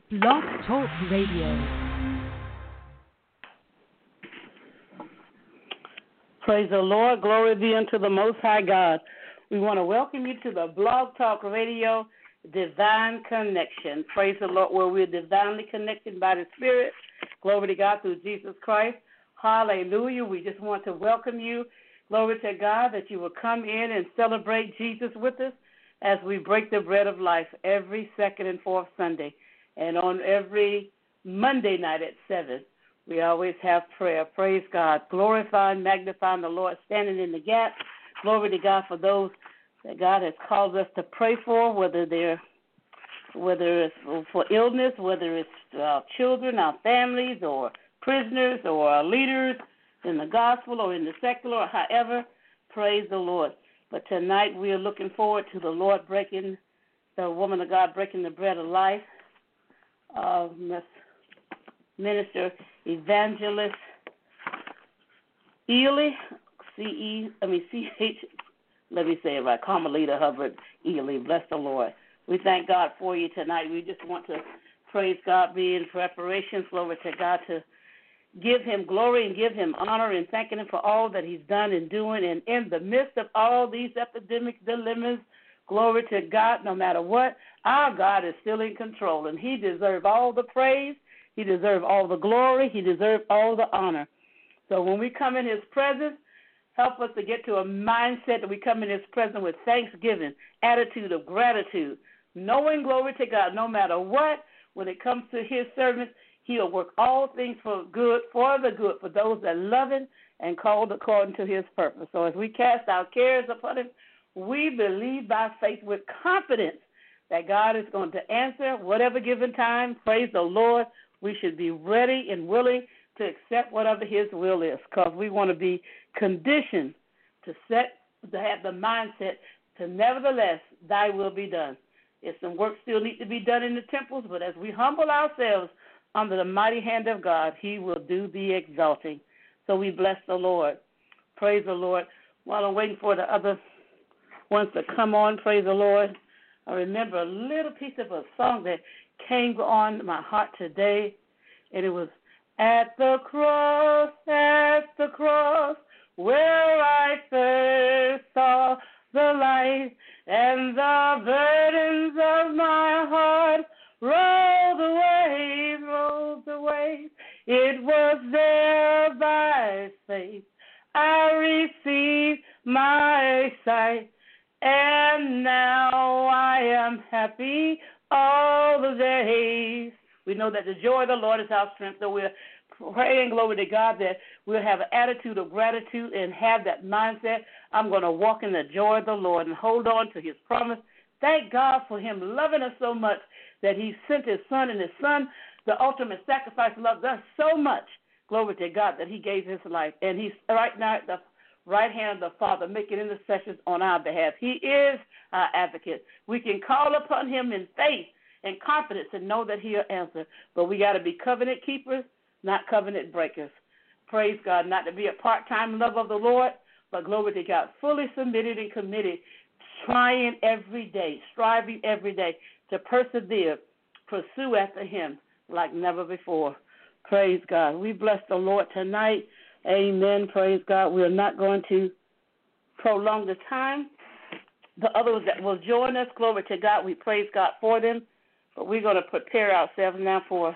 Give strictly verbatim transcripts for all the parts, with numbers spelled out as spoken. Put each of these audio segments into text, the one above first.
Blog Talk Radio. Praise the Lord. Glory be unto the Most High God. We want to welcome you to the Blog Talk Radio Divine Connection. Praise the Lord, where we're divinely connected by the Spirit. Glory to God through Jesus Christ. Hallelujah. We just want to welcome you. Glory to God that you will come in and celebrate Jesus with us as we break the bread of life every second and fourth Sunday. And on every Monday night at seven, we always have prayer. Praise God. Glorifying, magnifying the Lord, standing in the gap. Glory to God for those that God has called us to pray for, whether they're whether it's for illness, whether it's our children, our families, or prisoners, or our leaders in the gospel or in the secular, or however. Praise the Lord. But tonight we are looking forward to the Lord breaking, the woman of God breaking the bread of life. Uh, Minister Evangelist Ely, C E, I mean C H, let me say it right, Carmelita Hubbard Ely. Bless the Lord. We thank God for you tonight. We just want to praise God, be in preparation, glory to God, to give him glory and give him honor and thanking him for all that he's done and doing. And in the midst of all these epidemic dilemmas, glory to God, no matter what, our God is still in control, and he deserves all the praise. He deserves all the glory. He deserves all the honor. So when we come in his presence, help us to get to a mindset that we come in his presence with thanksgiving, attitude of gratitude, knowing, glory to God, no matter what, when it comes to his servants, he'll work all things for good, for the good, for those that love him and called according to his purpose. So as we cast our cares upon him, we believe by faith with confidence that God is going to answer whatever given time. Praise the Lord. We should be ready and willing to accept whatever his will is, because we want to be conditioned to set, to have the mindset to nevertheless thy will be done. If some work still needs to be done in the temples, but as we humble ourselves under the mighty hand of God, he will do the exalting. So we bless the Lord. Praise the Lord. While I'm waiting for the other ones to come on, praise the Lord, I remember a little piece of a song that came on my heart today, and it was, at the cross, at the cross, where I first saw the light, and the burdens of my heart rolled away, rolled away. It was there by faith I received my sight, and now I am happy all the days. We know that the joy of the Lord is our strength, so we're praying, glory to God, that we'll have an attitude of gratitude and have that mindset. I'm going to walk in the joy of the Lord and hold on to his promise. Thank God for him loving us so much that he sent his son, and his son, the ultimate sacrifice, loved us so much, glory to God, that he gave his life. And he's right now at the right hand of the Father, making intercessions on our behalf. He is our advocate. We can call upon him in faith and confidence and know that he'll answer. But we got to be covenant keepers, not covenant breakers. Praise God, not to be a part-time lover of the Lord, but glory to God, fully submitted and committed, trying every day, striving every day to persevere, pursue after him like never before. Praise God. We bless the Lord tonight. Amen. Praise God. We are not going to prolong the time. The others that will join us, glory to God, we praise God for them. But we're going to prepare ourselves now for,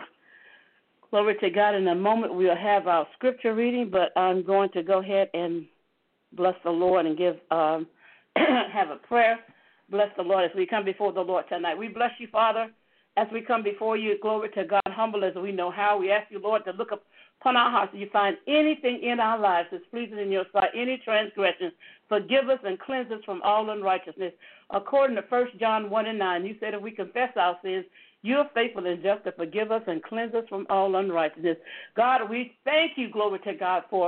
glory to God, in a moment we'll have our scripture reading, but I'm going to go ahead and bless the Lord and give um, have a prayer. Bless the Lord as we come before the Lord tonight. We bless you, Father, as we come before you, glory to God, humble as we know how. We ask you, Lord, to look upon our hearts. If you find anything in our lives that's pleasing in your sight, any transgression, forgive us and cleanse us from all unrighteousness. According to First John one and nine, you said if we confess our sins, you are faithful and just to forgive us and cleanse us from all unrighteousness. God, we thank you, glory to God, for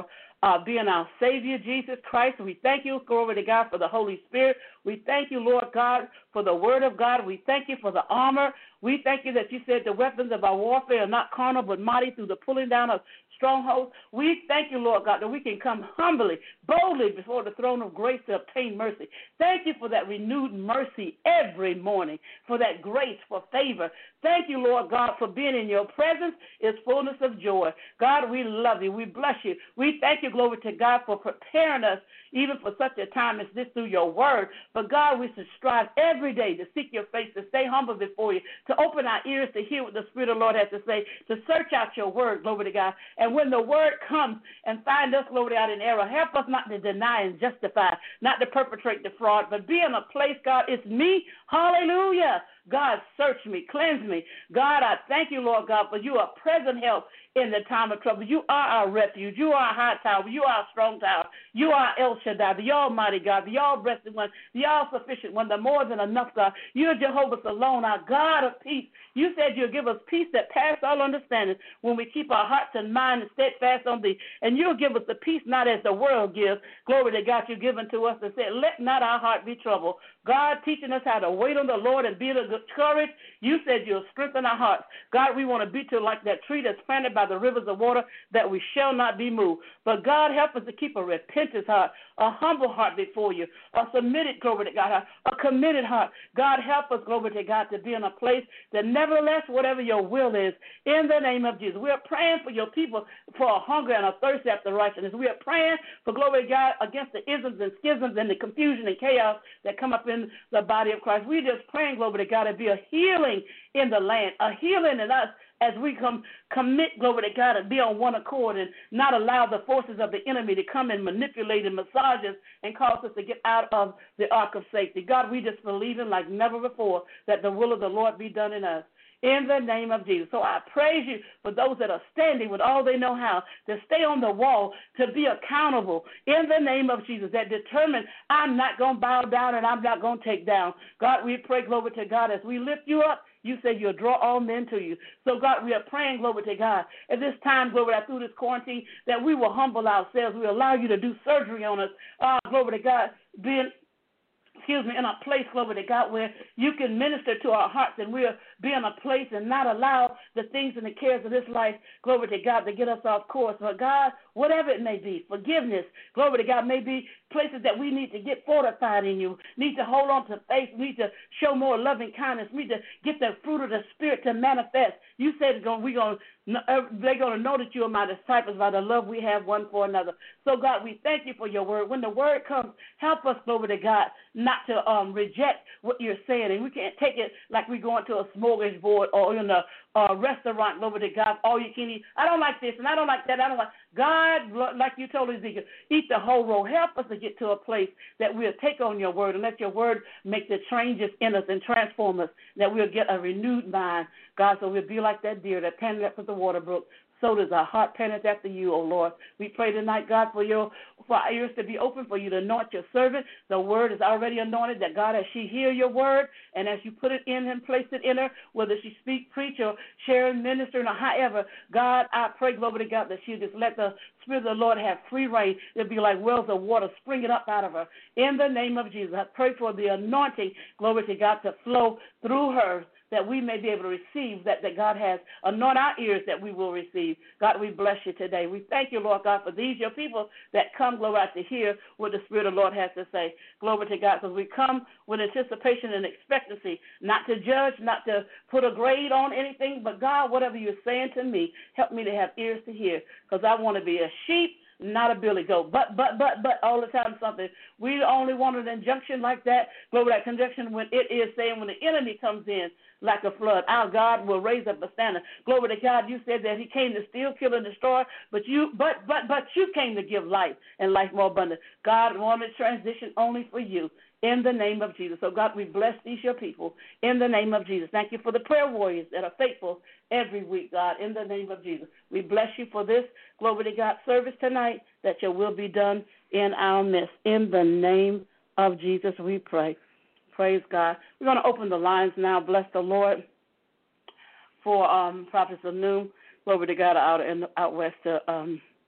uh, being our Savior, Jesus Christ. We thank you, glory to God, for the Holy Spirit. We thank you, Lord God, for the Word of God. We thank you for the armor. We thank you that you said the weapons of our warfare are not carnal but mighty through the pulling down of strongholds. We thank you, Lord God, that we can come humbly, boldly before the throne of grace to obtain mercy. Thank you for that renewed mercy every morning, for that grace, for favor. Thank you, Lord God, for being in your presence is fullness of joy. God, we love you. We bless you. We thank you, glory to God, for preparing us even for such a time as this through your word. But God, we should strive every day to seek your face, to stay humble before you, to open our ears to hear what the Spirit of the Lord has to say, to search out your word, glory to God. And when the word comes and find us, glory to God, in error, help us not to deny and justify, not to perpetrate the fraud, but be in a place, God, it's me, hallelujah. God, search me, cleanse me. God, I thank you, Lord God, for you are present help in the time of trouble. You are our refuge. You are our high tower. You are our strong tower. You are El Shaddai, the Almighty God, the all-breasted one, the all-sufficient one, the more than enough God. You are Jehovah Salon, our God of peace. You said you'll give us peace that passes all understanding when we keep our hearts and minds steadfast on thee. And you'll give us the peace not as the world gives. Glory to God, you've given to us and said, let not our heart be troubled. God, teaching us how to wait on the Lord and be of good courage. You said you'll strengthen our hearts. God, we want to be to like that tree that's planted by the rivers of water, that we shall not be moved. But God, help us to keep a repentant heart, a humble heart before you, a submitted, glory to God, a committed heart. God, help us, glory to God, to be in a place that nevertheless, whatever your will is, in the name of Jesus. We are praying for your people for a hunger and a thirst after righteousness. We are praying for, glory to God, against the isms and schisms and the confusion and chaos that come up in the body of Christ. We're just praying, glory to God, to be a healing in the land, a healing in us as we come commit, glory to God, and be on one accord and not allow the forces of the enemy to come and manipulate and massage us and cause us to get out of the ark of safety. God, we just believe in like never before that the will of the Lord be done in us. In the name of Jesus. So I praise you for those that are standing with all they know how to stay on the wall, to be accountable in the name of Jesus, that determine I'm not going to bow down and I'm not going to take down. God, we pray, glory to God, as we lift you up. You said you'll draw all men to you. So, God, we are praying, glory to God, at this time, glory to God, through this quarantine, that we will humble ourselves. We allow you to do surgery on us. Uh, glory to God, being excuse me, in a place, glory to God, where you can minister to our hearts and we'll be in a place and not allow the things and the cares of this life, glory to God, to get us off course. But God, whatever it may be, forgiveness, glory to God, may be places that we need to get fortified in you, need to hold on to faith, need to show more loving kindness, need to get the fruit of the Spirit to manifest. You said we're going they're going to know that you are my disciples by the love we have one for another. So, God, we thank you for your word. When the word comes, help us, glory to God, not to um, reject what you're saying. And we can't take it like we're going to a smorgasbord or in a uh, restaurant, glory to God, all you can eat. I don't like this and I don't like that. I don't like God, like you told Ezekiel, eat the whole roll. Help us to get to a place that we'll take on your word and let your word make the changes in us and transform us, that we'll get a renewed mind, God, so we'll be like that deer that panteth after the water brook. So does our heart panteth after you, O Lord. We pray tonight, God, for your for our ears to be open, for you to anoint your servant. The word is already anointed, that God, as she hear your word, and as you put it in and place it in her, whether she speak, preach, or share, minister, or however, God, I pray, glory to God, that she just let the Spirit of the Lord have free reign. It'll be like wells of water springing up out of her. In the name of Jesus, I pray for the anointing, glory to God, to flow through her, that we may be able to receive, that, that God has. Anoint our ears that we will receive. God, we bless you today. We thank you, Lord God, for these, your people that come, glory, out to hear what the Spirit of the Lord has to say. Glory to God, because we come with anticipation and expectancy, not to judge, not to put a grade on anything, but God, whatever you're saying to me, help me to have ears to hear, because I want to be a sheep, not a billy goat. But, but, but, but, all the time something. We only want an injunction like that, glory, that conjunction when it is saying when the enemy comes in like a flood, our God will raise up a standard. Glory to God, you said that he came to steal, kill, and destroy, but you but but but you came to give life and life more abundant. God wanted transition only for you in the name of Jesus. So, God, we bless these your people in the name of Jesus. Thank you for the prayer warriors that are faithful every week, God, in the name of Jesus. We bless you for this, glory to God, service tonight, that your will be done in our midst. In the name of Jesus, we pray. Praise God. We're going to open the lines now. Bless the Lord for um, Prophets of Noon. Glory to God out in out west to um,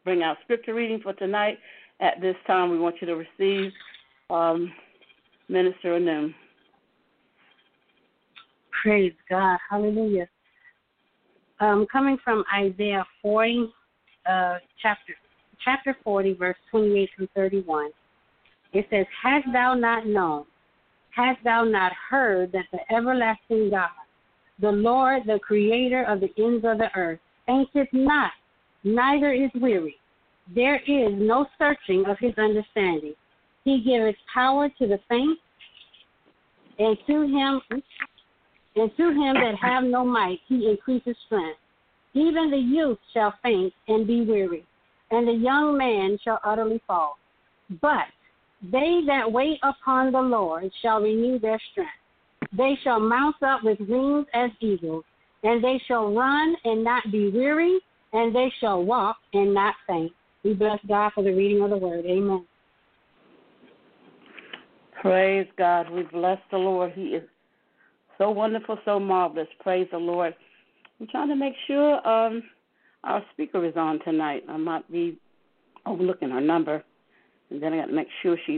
bring out scripture reading for tonight. At this time, we want you to receive um, Minister Anum. Praise God. Hallelujah. Um, coming from Isaiah forty, uh, chapter chapter forty, verse twenty-eight through thirty-one, it says, Hast thou not known, hast thou not heard that the everlasting God, the Lord, the creator of the ends of the earth, fainteth not, neither is weary. There is no searching of his understanding. He giveth power to the faint, and to him and to him that have no might he increases strength. Even the youth shall faint and be weary, and the young man shall utterly fall. But they that wait upon the Lord shall renew their strength. They shall mount up with wings as eagles, and they shall run and not be weary, and they shall walk and not faint. We bless God for the reading of the word. Amen. Praise God. We bless the Lord. He is so wonderful, so marvelous. Praise the Lord. I'm trying to make sure um, our speaker is on tonight. I might be overlooking her number, and then I got to make sure she's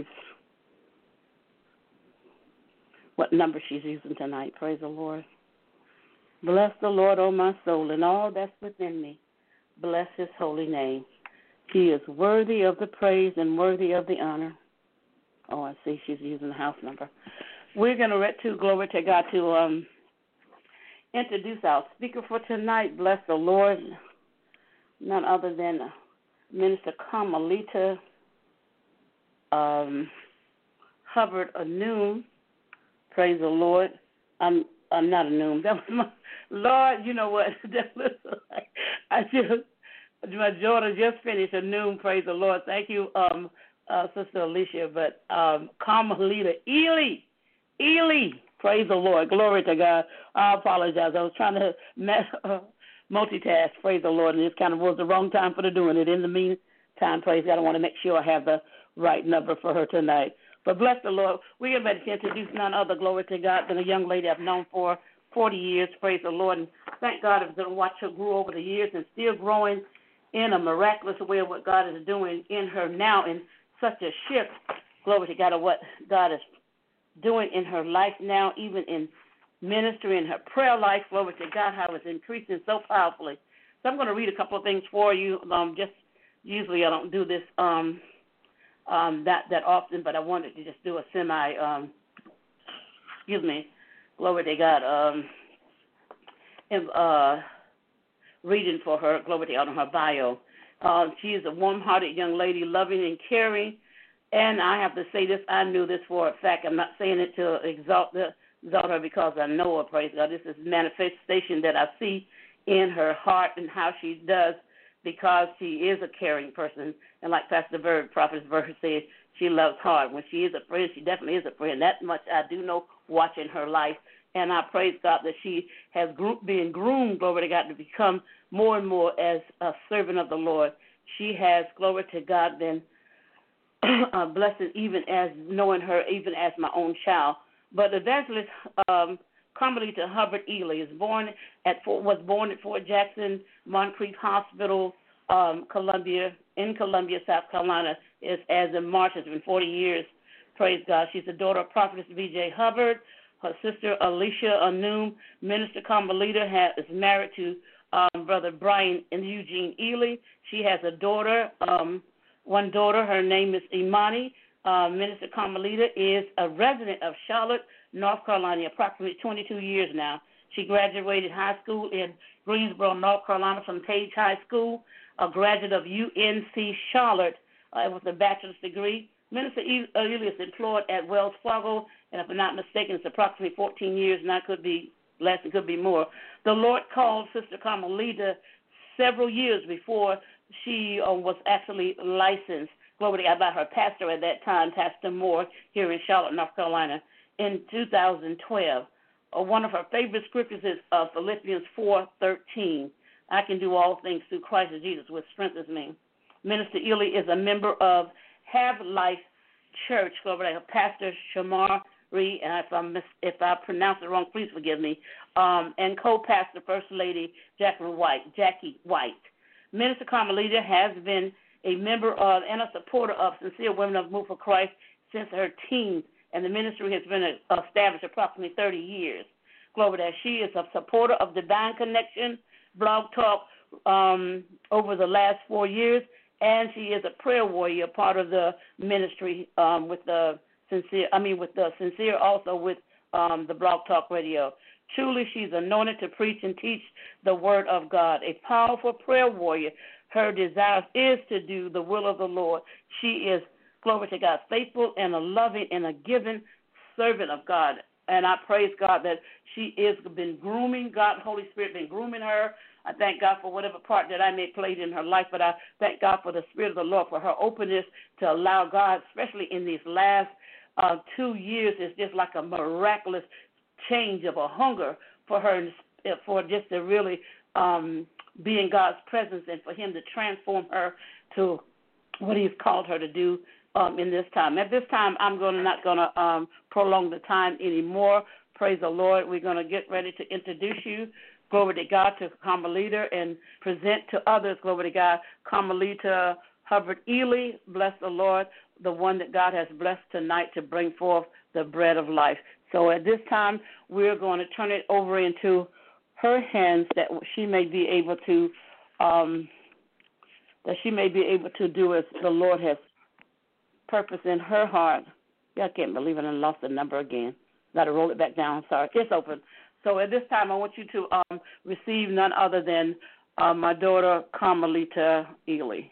what number she's using tonight. Praise the Lord. Bless the Lord, O my soul, and all that's within me. Bless his holy name. He is worthy of the praise and worthy of the honor. Oh, I see she's using the house number. We're going to read to glory to God to um, introduce our speaker for tonight. Bless the Lord. None other than Minister Carmelita um, Hubbard Anum. Praise the Lord. I'm I'm not Anum. That was my Lord. You know what? That looks like I just my daughter just finished Anum. Praise the Lord. Thank you, um, uh, Sister Alicia. But um, Carmelita Ely, Ely. Praise the Lord. Glory to God. I apologize. I was trying to mess, uh, multitask. Praise the Lord, and it kind of was the wrong time for the doing it. In the meantime, praise God, I want to make sure I have the right number for her tonight. But bless the Lord. We are ready to introduce none other, glory to God, than a young lady I've known for forty years. Praise the Lord. And thank God I've been watch her grow over the years and still growing in a miraculous way of what God is doing in her now in such a shift, glory to God, of what God is doing in her life now, even in ministry, in her prayer life, glory to God, how it's increasing so powerfully. So I'm going to read a couple of things for you. Um, just usually I don't do this um, um, that that often, but I wanted to just do a semi, um, excuse me, glory to God, um, and, uh, reading for her, glory to God, on her bio. Uh, she is a warm-hearted young lady, loving and caring. And I have to say this, I knew this for a fact. I'm not saying it to exalt, the, exalt her because I know her, praise God. This is manifestation that I see in her heart and how she does because she is a caring person. And like Pastor Bird, Prophet Bird said, she loves hard. When she is a friend, she definitely is a friend. That much I do know watching her life. And I praise God that she has been groomed, glory to God, to become more and more as a servant of the Lord. She has, glory to God, been a blessing even as knowing her, even as my own child. But Evangelist um, Carmelita Hubbard Ely is born at Fort, was born at Fort Jackson, Moncrief Hospital, um, Columbia, in Columbia, South Carolina. Is as in March, it's been forty years. Praise God. She's the daughter of Prophetess B J Hubbard. Her sister Alicia Anum, Minister Carmelita, has, is married to um, Brother Brian and Eugene Ely. She has a daughter, um, one daughter. Her name is Imani. Uh, Minister Carmelita is a resident of Charlotte, North Carolina, approximately twenty-two years now. She graduated high school in Greensboro, North Carolina from Page High School, a graduate of U N C Charlotte uh, with a bachelor's degree. Minister Ely is employed at Wells Fargo, and if I'm not mistaken, it's approximately fourteen years, and that could be less, it could be more. The Lord called Sister Carmelita several years before she uh, was actually licensed, glory to God, by her pastor at that time, Pastor Moore, here in Charlotte, North Carolina, in two thousand twelve. Uh, one of her favorite scriptures is uh, Philippians four thirteen. I can do all things through Christ Jesus, which strengthens me. Minister Ely is a member of Have Life Church, glory to God, Pastor Shamar Reed, and if I mis- if I pronounce it wrong, please forgive me, um, and co-pastor First Lady Jacqueline White, Jackie White. Minister Carmelita has been a member of and a supporter of Sincere Women of Move for Christ since her teens, and the ministry has been established approximately thirty years. Glory that she is a supporter of Divine Connection Blog Talk um, over the last four years, and she is a prayer warrior, part of the ministry um, with the Sincere. I mean, with the Sincere, also with um, the Blog Talk Radio. Truly, she's anointed to preach and teach the Word of God. A powerful prayer warrior. Her desire is to do the will of the Lord. She is, glory to God, faithful and a loving and a giving servant of God. And I praise God that she has been grooming, God, Holy Spirit, been grooming her. I thank God for whatever part that I may have played in her life, but I thank God for the Spirit of the Lord, for her openness to allow God, especially in these last uh, two years, it's just like a miraculous change of a hunger for her, for just to really um, be in God's presence and for him to transform her to what he's called her to do um, in this time. At this time, I'm gonna, not going to um, prolong the time anymore. Praise the Lord. We're going to get ready to introduce you, glory to God, to Carmelita and present to others, glory to God, Carmelita Hubbard Ely. Bless the Lord, the one that God has blessed tonight to bring forth the bread of life. So at this time, we're going to turn it over into her hands that she may be able to, um, that she may be able to do as the Lord has purpose in her heart. Yeah, I can't believe it. I lost the number again. Got to roll it back down. Sorry. It's open. So at this time, I want you to um, receive none other than uh, my daughter, Carmelita Ely.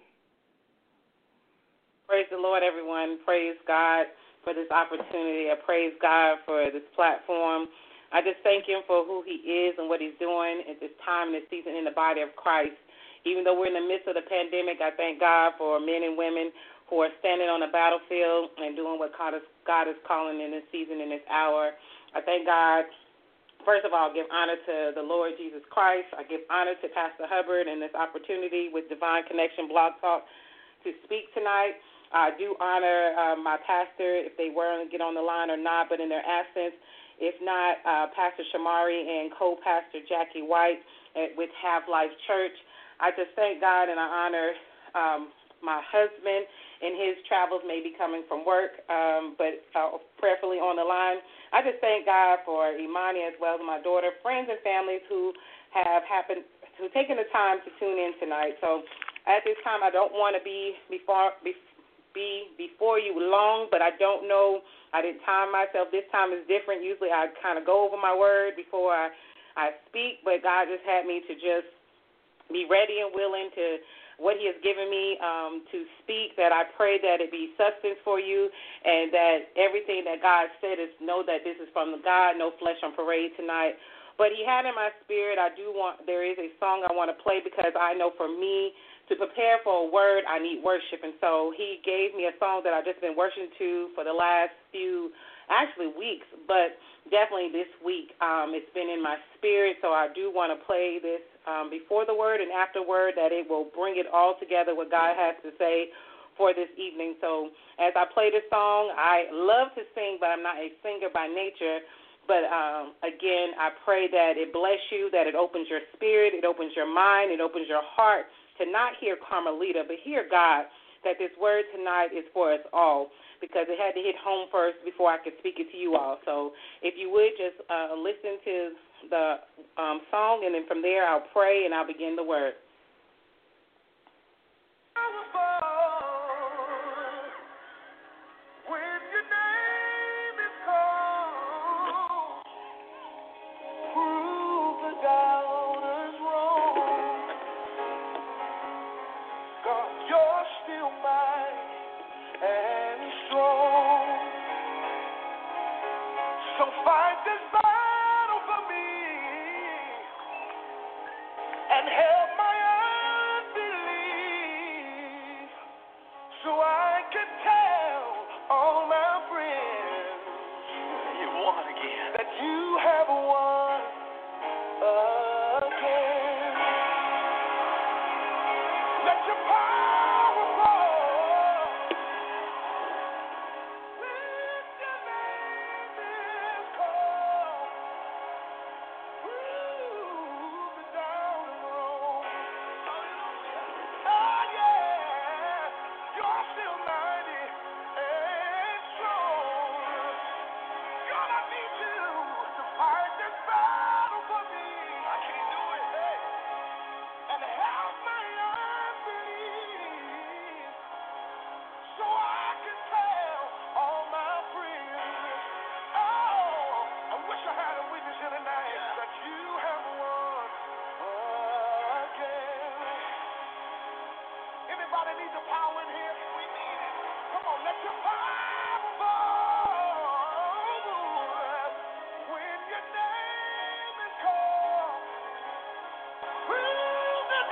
Praise the Lord, everyone. Praise God for this opportunity. I praise God for this platform. I just thank him for who he is and what he's doing at this time and this season in the body of Christ. Even though we're in the midst of the pandemic, I thank God for men and women who are standing on the battlefield and doing what God is, God is calling in this season, in this hour. I thank God. First of all, give honor to the Lord Jesus Christ. I give honor to Pastor Hubbard and this opportunity with Divine Connection Blog Talk to speak tonight. I do honor uh, my pastor, if they were to get on the line or not, but in their absence, if not, uh, Pastor Shamari and co-pastor Jackie White at, with Have Life Church. I just thank God and I honor um, my husband and his travels may be coming from work, um, but uh, prayerfully on the line. I just thank God for Imani as well as my daughter, friends and families who have happened, who taken the time to tune in tonight. So at this time, I don't want to be before, be, be before you long, but I don't know. I didn't time myself. This time is different. Usually I kind of go over my word before I, I speak, but God just had me to just be ready and willing to what he has given me um, to speak, that I pray that it be substance for you and that everything that God said is know that this is from God, no flesh on parade tonight. But he had in my spirit, I do want, there is a song I want to play because I know for me to prepare for a word, I need worship. And so he gave me a song that I've just been worshiping to for the last few, actually weeks, but definitely this week. Um, it's been in my spirit, so I do want to play this um, before the word and afterward, that it will bring it all together what God has to say for this evening. So as I play this song, I love to sing, but I'm not a singer by nature. But, um, again, I pray that it bless you, that it opens your spirit, it opens your mind, it opens your heart to not hear Carmelita, but hear God, that this word tonight is for us all, because it had to hit home first before I could speak it to you all. So if you would just uh, listen to the um, song, and then from there I'll pray and I'll begin the word. Ooh, down the road.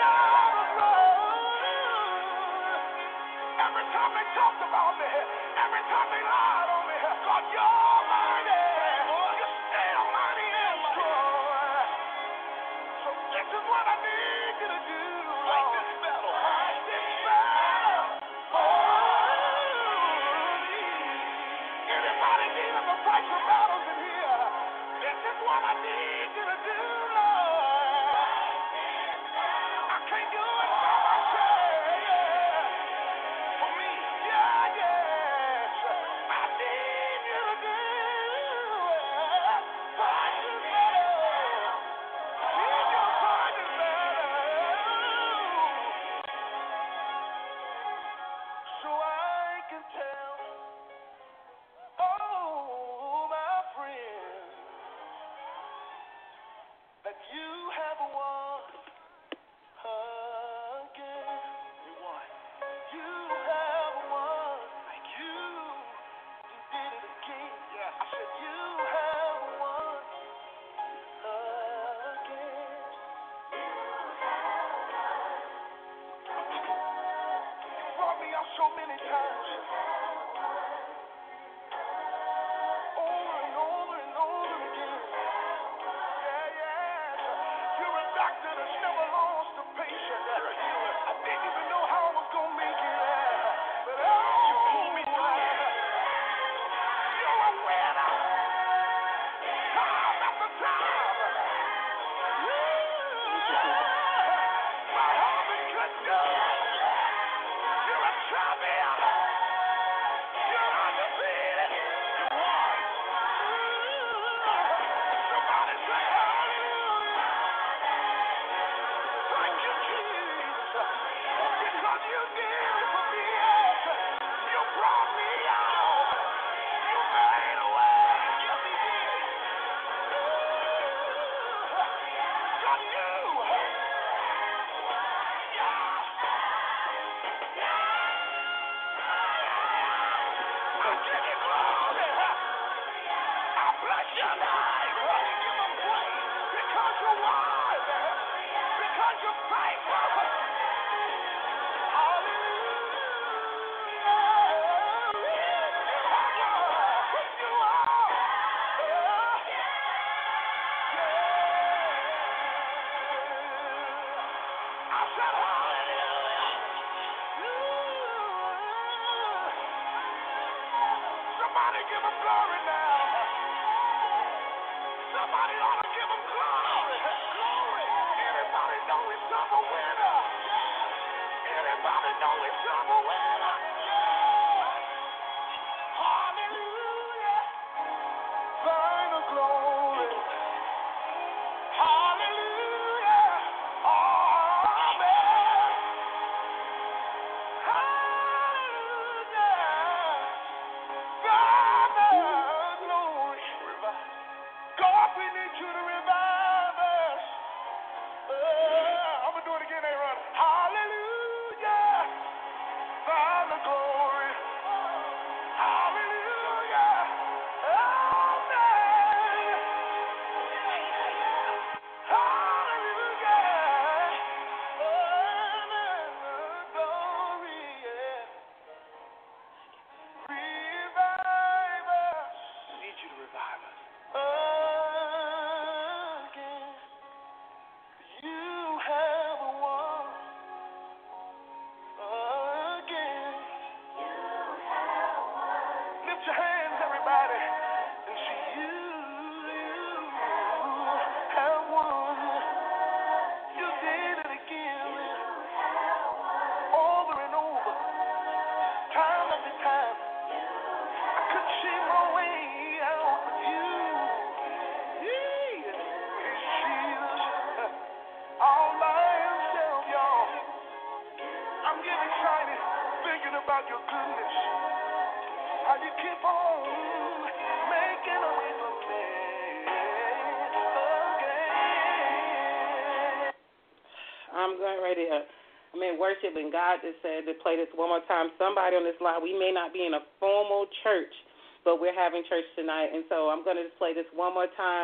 I'm going ready to, I'm in worship, and God just said to play this one more time. Somebody on this line, we may not be in a formal church, but we're having church tonight, and so I'm going to just play this one more time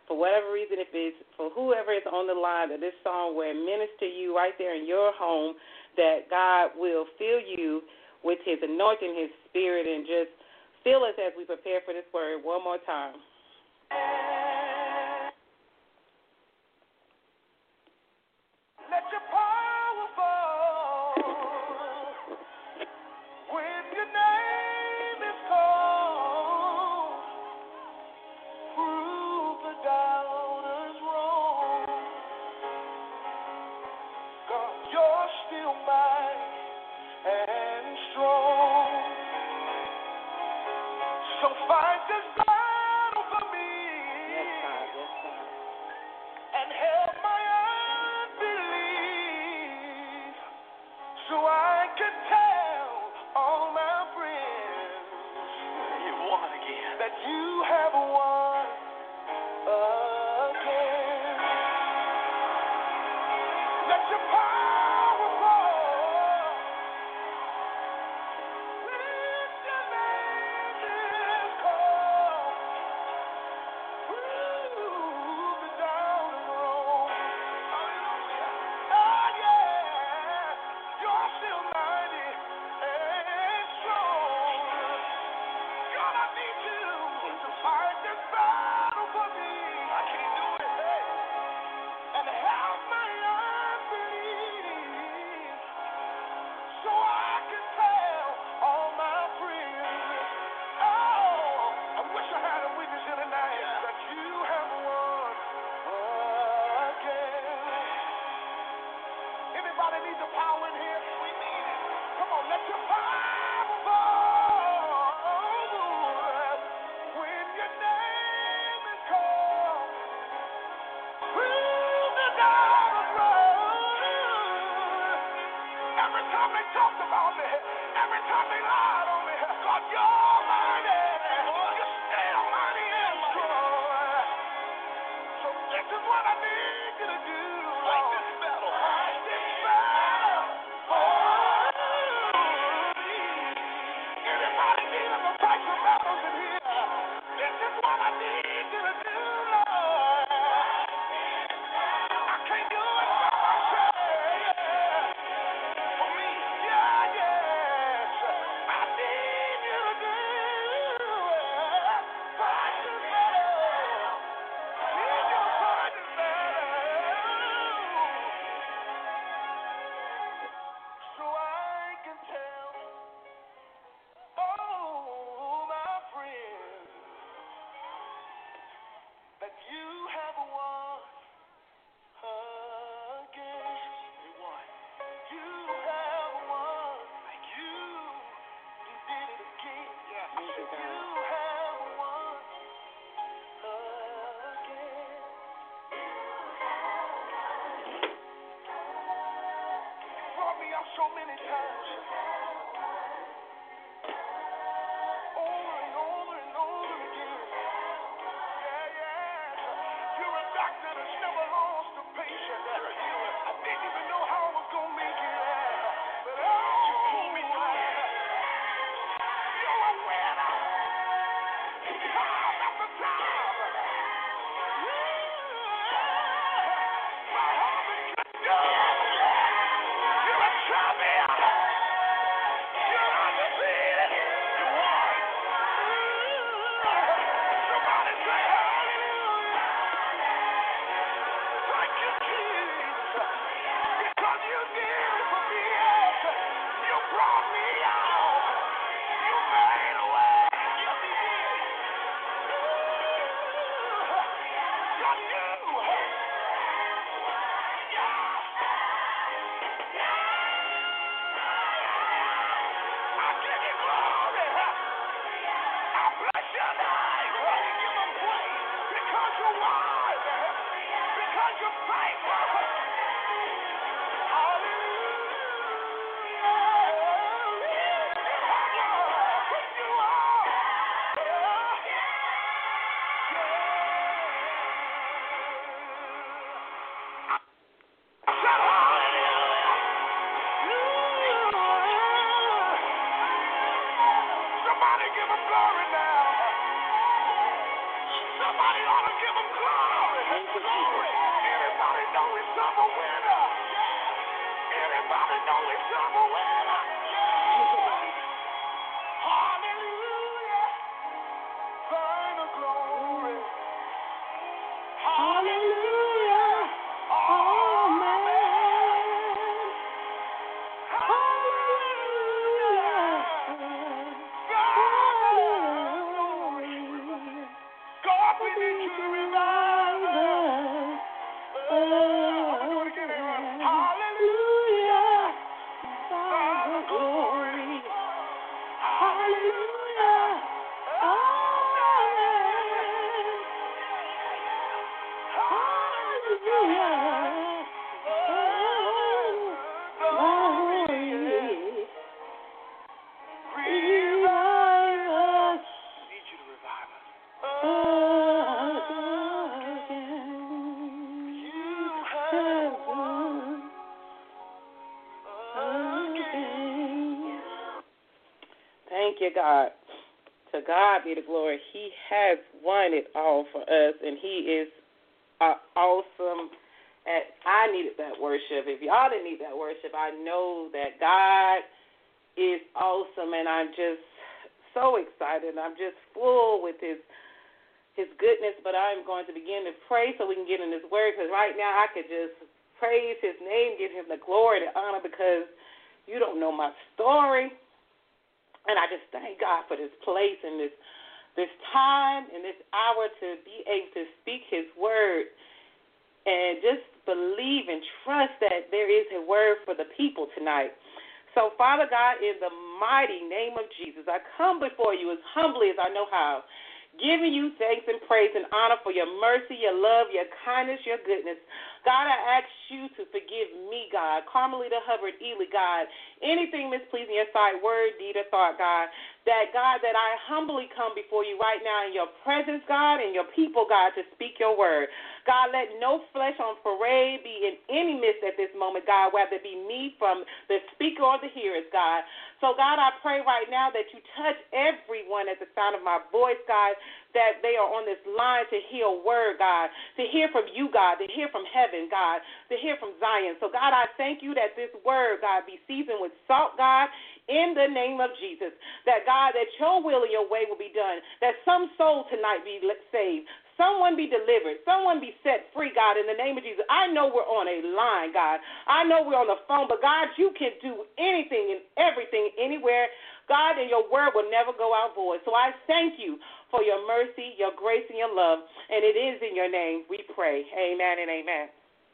for whatever reason, if it's for whoever is on the line, that this song will minister you right there in your home, that God will fill you with his anointing, his spirit, and just fill us as we prepare for this word one more time. Let your power fall when your name is called. Prove the doubters wrong. God, you're still mighty and strong. So fight this battle for me. Yes, God. Yes, God. And help my unbelief so I can tell all my friends you won again. That you have won again. Let your power fall. When your name is called. Prove the doubters wrong. Hallelujah. Oh, yeah. You're still mighty and strong. God, I need you to fight this battle for me. I can't do it. Hey. And help my unbelief so I can tell all my friends. Oh, I wish I had a witness here tonight that you have won again. Anybody need the power in here? We need it. Come on, let your power fall when your name is called. Prove the doubters wrong. Every time they talked about me, every time they lied on me, God, you're mighty. You're still mighty and strong. So this is what I need you to do. Fight this battle. Fight this battle for me. Anybody need him to fight some battles in here? This is what I need you to do, Lord. I can't do it by myself. For me, yeah, yes. I need you to do it. Fight this battle. Need you to fight this battle. So I can tell all my friends that you have won again. You won. You have won. You, you did it again. Yes. Thank you, God. You have won again. You brought me out so many times. Over and over and over again. Yeah, yeah. You're a doctor that's never lost a patient. I didn't even know how I was going to make it. But oh, you pulled me through. You're a winner. Time after time. My heart is good. You're a champion. I'm a winner. Yeah. Anybody know it's I'm a winner? Yeah. Hallelujah. Thine the glory. Hallelujah. Amen. Hallelujah. God, we need you to revive us. Oh, I'm going to get it right. Hallelujah. Thine the glory. Hallelujah. Amen. Hallelujah. Oh, glory. Revive us. We need you to revive us. Again. You have won again. Thank you, God. To God be the glory. He has won it all for us, and He is uh, awesome. At, I needed that worship. If y'all didn't need that worship, I know that God is awesome, and I'm just so excited. I'm just full with His His goodness, but I'm going to begin to pray so we can get in His word, because right now I could just praise His name, give Him the glory, the honor, because you don't know my story. And I just thank God for this place and this this time and this hour to be able to speak His word and just believe and trust that there is a word for the people tonight. So, Father God, in the mighty name of Jesus, I come before you as humbly as I know how, giving you thanks and praise and honor for your mercy, your love, your kindness, your goodness. God, I ask you to forgive me, God, Carmelita Hubbard Ely, God, anything mispleasing your sight, word, deed, or thought, God, that, God, that I humbly come before you right now in your presence, God, and your people, God, to speak your word. God, let no flesh on parade be in any midst at this moment, God, whether it be me from the speaker or the hearers, God. So, God, I pray right now that you touch everyone at the sound of my voice, God, that they are on this line to hear a word, God, to hear from you, God, to hear from heaven, God, to hear from Zion. So, God, I thank you that this word, God, be seasoned with salt, God, in the name of Jesus, that, God, that your will and your way will be done, that some soul tonight be saved, someone be delivered, someone be set free, God, in the name of Jesus. I know we're on a line, God. I know we're on the phone, but, God, you can do anything and everything anywhere, God, and your word will never go out void. So I thank you for your mercy, your grace, and your love, and it is in your name we pray. Amen and amen.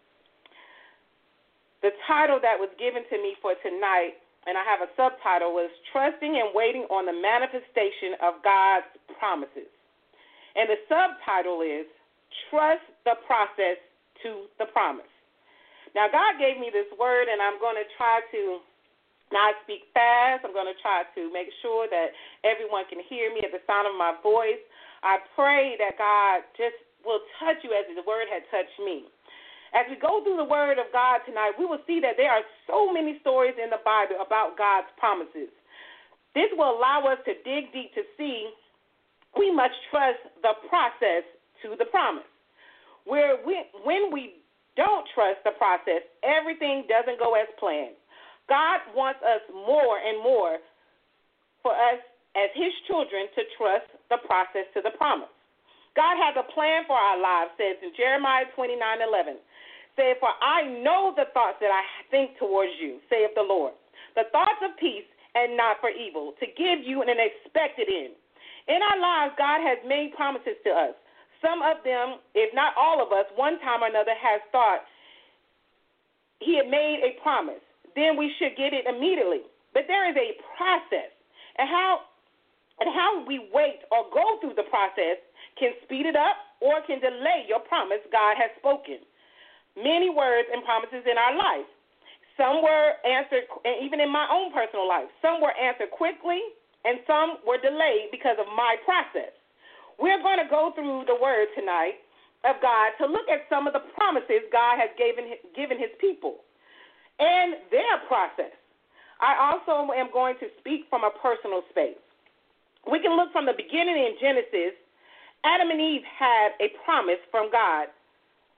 The title that was given to me for tonight, and I have a subtitle, was Trusting and Waiting on the Manifestation of God's Promises. And the subtitle is Trust the Process to the Promise. Now, God gave me this word, and I'm going to try to not speak fast. I'm going to try to make sure that everyone can hear me at the sound of my voice. I pray that God just will touch you as the word had touched me. As we go through the word of God tonight, we will see that there are so many stories in the Bible about God's promises. This will allow us to dig deep to see we must trust the process to the promise. Where we, when we don't trust the process, everything doesn't go as planned. God wants us more and more for us as his children to trust the process to the promise. God has a plan for our lives, says in Jeremiah twenty-nine eleven. Say, for I know the thoughts that I think towards you, saith the Lord, the thoughts of peace and not for evil, to give you an expected end. In our lives, God has made promises to us. Some of them, if not all of us, one time or another has thought he had made a promise. Then we should get it immediately. But there is a process. And how and how we wait or go through the process can speed it up or can delay your promise God has spoken. Many words and promises in our life. Some were answered, and even in my own personal life, some were answered quickly and some were delayed because of my process. We're going to go through the word tonight of God to look at some of the promises God has given, given his people and their process. I also am going to speak from a personal space. We can look from the beginning in Genesis. Adam and Eve had a promise from God.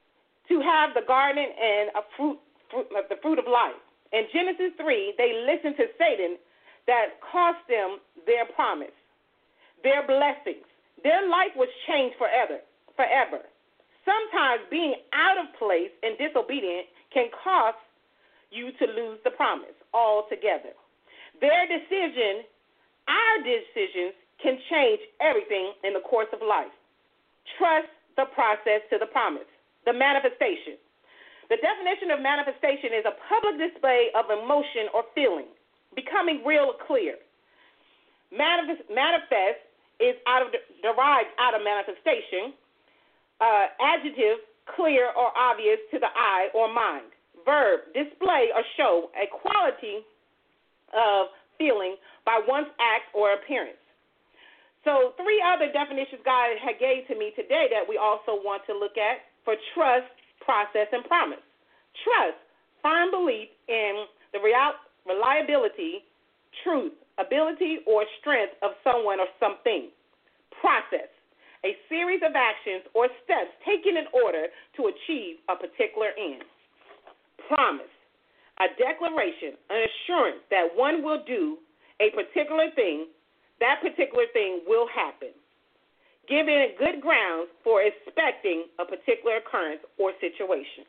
to have the garden and a fruit, fruit the fruit of life. In Genesis three, they listened to Satan that cost them their promise, their blessings. Their life was changed forever. forever. Sometimes being out of place and disobedient can cost you to lose the promise altogether. Their decision, our decisions, can change everything in the course of life. Trust the process to the promise, the manifestation. The definition of manifestation is a public display of emotion or feeling, becoming real or clear. Manifest, manifest is out of derived out of manifestation. Uh, adjective, clear or obvious to the eye or mind. Verb, display or show a quality of feeling by one's act or appearance. So three other definitions God had gave to me today that we also want to look at for trust, process, and promise. Trust, firm belief in the real, reliability, truth, ability, or strength of someone or something. Process, a series of actions or steps taken in order to achieve a particular end. Promise, a declaration, an assurance that one will do a particular thing, that particular thing will happen, giving good grounds for expecting a particular occurrence or situation.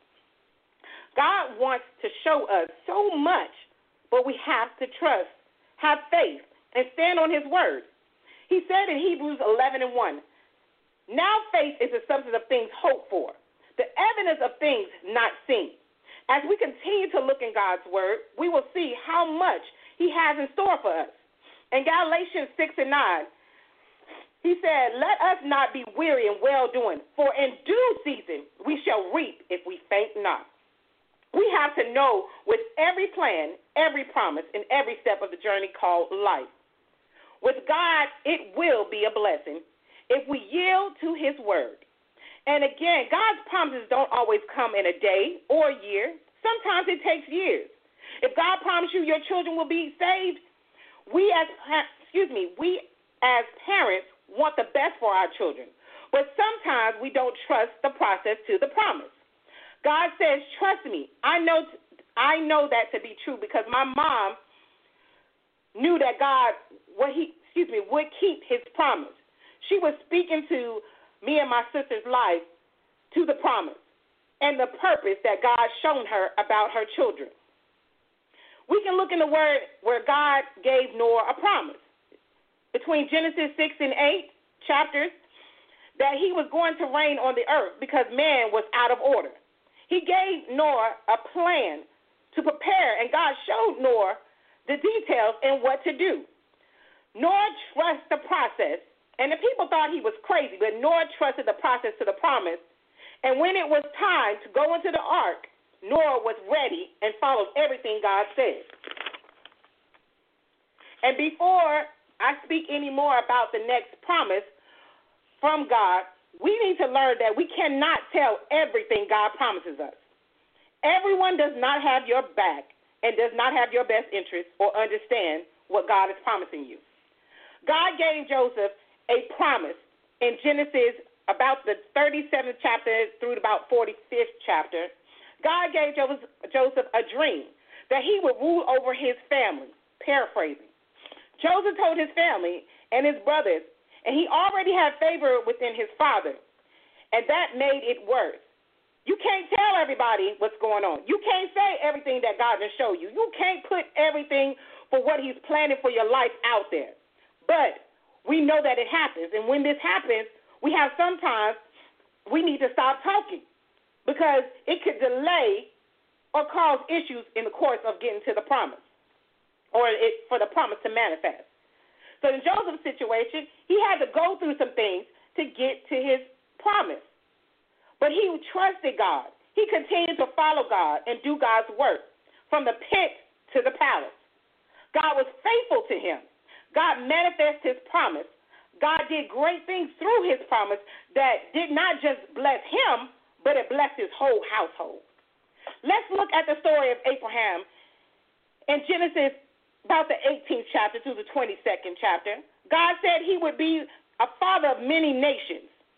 God wants to show us so much, but we have to trust, have faith, and stand on his word. He said in Hebrews eleven and one, now faith is the substance of things hoped for, the evidence of things not seen. As we continue to look in God's word, we will see how much he has in store for us. In Galatians six and nine, he said, let us not be weary in well-doing, for in due season we shall reap if we faint not. We have to know with every plan, every promise, and every step of the journey called life. With God, it will be a blessing if we yield to his word. And again, God's promises don't always come in a day or a year. Sometimes it takes years. If God promised you your children will be saved, we as excuse me, we as parents want the best for our children. But sometimes we don't trust the process to the promise. God says, trust me. I know I know that to be true because my mom knew that God what he excuse me would keep his promise. She was speaking to me and my sister's life to the promise and the purpose that God shown her about her children. We can look in the word where God gave Noah a promise between Genesis six and eight chapters that he was going to reign on the earth because man was out of order. He gave Noah a plan to prepare, and God showed Noah the details and what to do. Noah trusted the process, and the people thought he was crazy, but Noah trusted the process to the promise. And when it was time to go into the ark, Noah was ready and followed everything God said. And before I speak any more about the next promise from God, we need to learn that we cannot tell everything God promises us. Everyone does not have your back and does not have your best interest or understand what God is promising you. God gave Joseph a promise in Genesis about the thirty-seventh chapter through about forty-fifth chapter. God gave Joseph a dream that he would rule over his family, paraphrasing. Joseph told his family and his brothers, and he already had favor within his father, and that made it worse. You can't tell everybody what's going on. You can't say everything that God will show you. You can't put everything for what he's planning for your life out there. But we know that it happens, and when this happens, we have sometimes we need to stop talking because it could delay or cause issues in the course of getting to the promise or it, for the promise to manifest. So in Joseph's situation, he had to go through some things to get to his promise. But he trusted God. He continued to follow God and do God's work from the pit to the palace. God was faithful to him. God manifested his promise. God did great things through his promise that did not just bless him, but it blessed his whole household. Let's look at the story of Abraham in Genesis about the eighteenth chapter through the twenty-second chapter. God said he would be a father of many nations.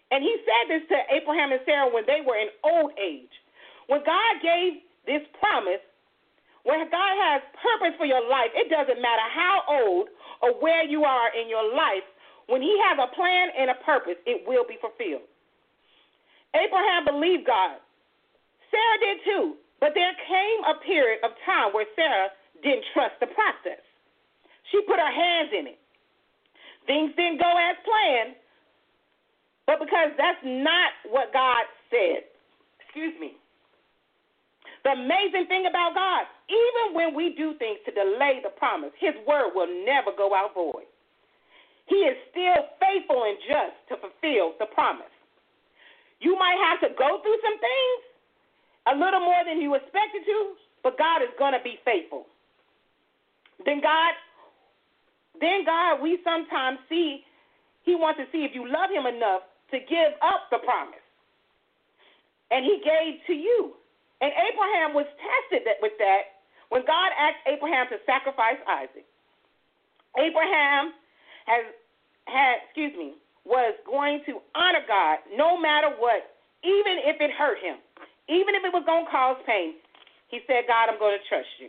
And he said this to Abraham and Sarah when they were in old age. When God gave this promise, when God has purpose for your life, it doesn't matter how old or where you are in your life. When he has a plan and a purpose, it will be fulfilled. Abraham believed God. Sarah did too. But there came a period of time where Sarah didn't trust the process. She put her hands in it. Things didn't go as planned, but because that's not what God said. Excuse me. The amazing thing about God, even when we do things to delay the promise, his word will never go out void. He is still faithful and just to fulfill the promise. You might have to go through some things, a little more than you expected to, but God is going to be faithful. Then God, then God, we sometimes see, he wants to see if you love him enough to give up the promise. And he gave to you. And Abraham was tested with that when God asked Abraham to sacrifice Isaac. Abraham has had, excuse me, was going to honor God no matter what, even if it hurt him, even if it was going to cause pain. He said, God, I'm going to trust you.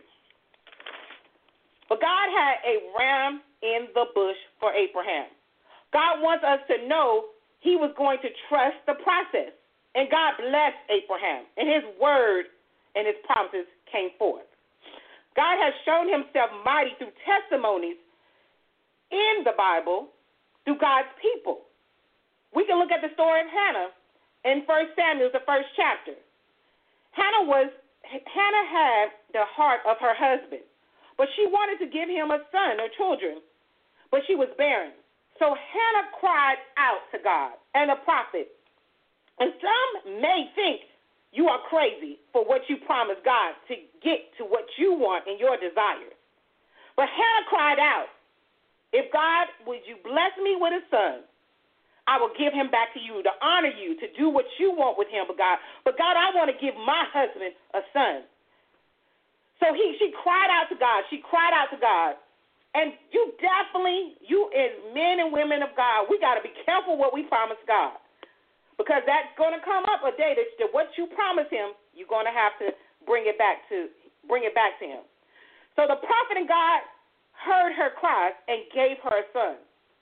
But God had a ram in the bush for Abraham. God wants us to know he was going to trust the process. And God blessed Abraham, and his word and his promises came forth. God has shown himself mighty through testimonies in the Bible through God's people. We can look at the story of Hannah in First Samuel, the first chapter. Hannah was Hannah had the heart of her husband, but she wanted to give him a son or children, but she was barren. So Hannah cried out to God and the prophet. And some may think you are crazy for what you promised God to get to what you want and your desires. But Hannah cried out, if God, would you bless me with a son, I will give him back to you, to honor you, to do what you want with him, but God, but God, I want to give my husband a son. So he, she cried out to God. She cried out to God. And you definitely, you as men and women of God, we got to be careful what we promise God. Because that's going to come up a day that what you promise him, you're going to have to bring it back to bring it back to him. So the prophet and God heard her cries and gave her a son.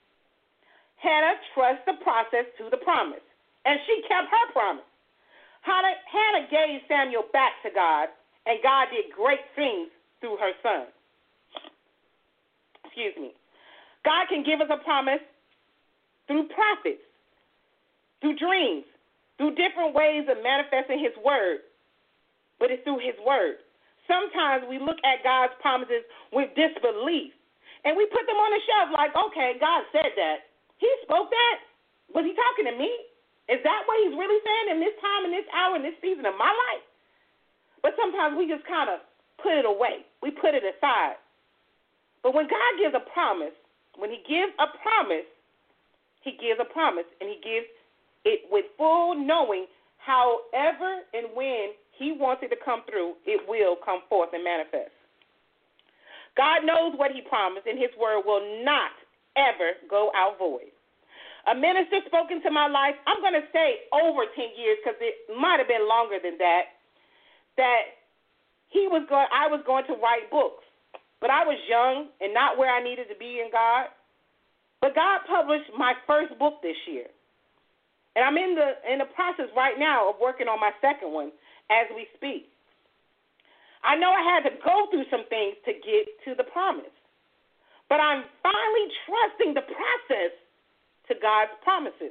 Hannah trusts the process to the promise, and she kept her promise. Hannah, Hannah gave Samuel back to God, and God did great things through her son. Excuse me. God can give us a promise through prophets, through dreams, through different ways of manifesting his word, but it's through his word. Sometimes we look at God's promises with disbelief, and we put them on the shelf like, okay, God said that. He spoke that? Was he talking to me? Is that what he's really saying in this time, in this hour, in this season of my life? But sometimes we just kind of put it away. We put it aside. But when God gives a promise, when he gives a promise, he gives a promise, and he gives it with full knowing, however and when he wants it to come through, it will come forth and manifest. God knows what he promised, and his word will not ever go out void. A minister spoke into my life, I'm going to say over ten years because it might have been longer than that, that he was going, I was going to write books. But I was young and not where I needed to be in God. But God published my first book this year. And I'm in the in the process right now of working on my second one as we speak. I know I had to go through some things to get to the promise. But I'm finally trusting the process to God's promises.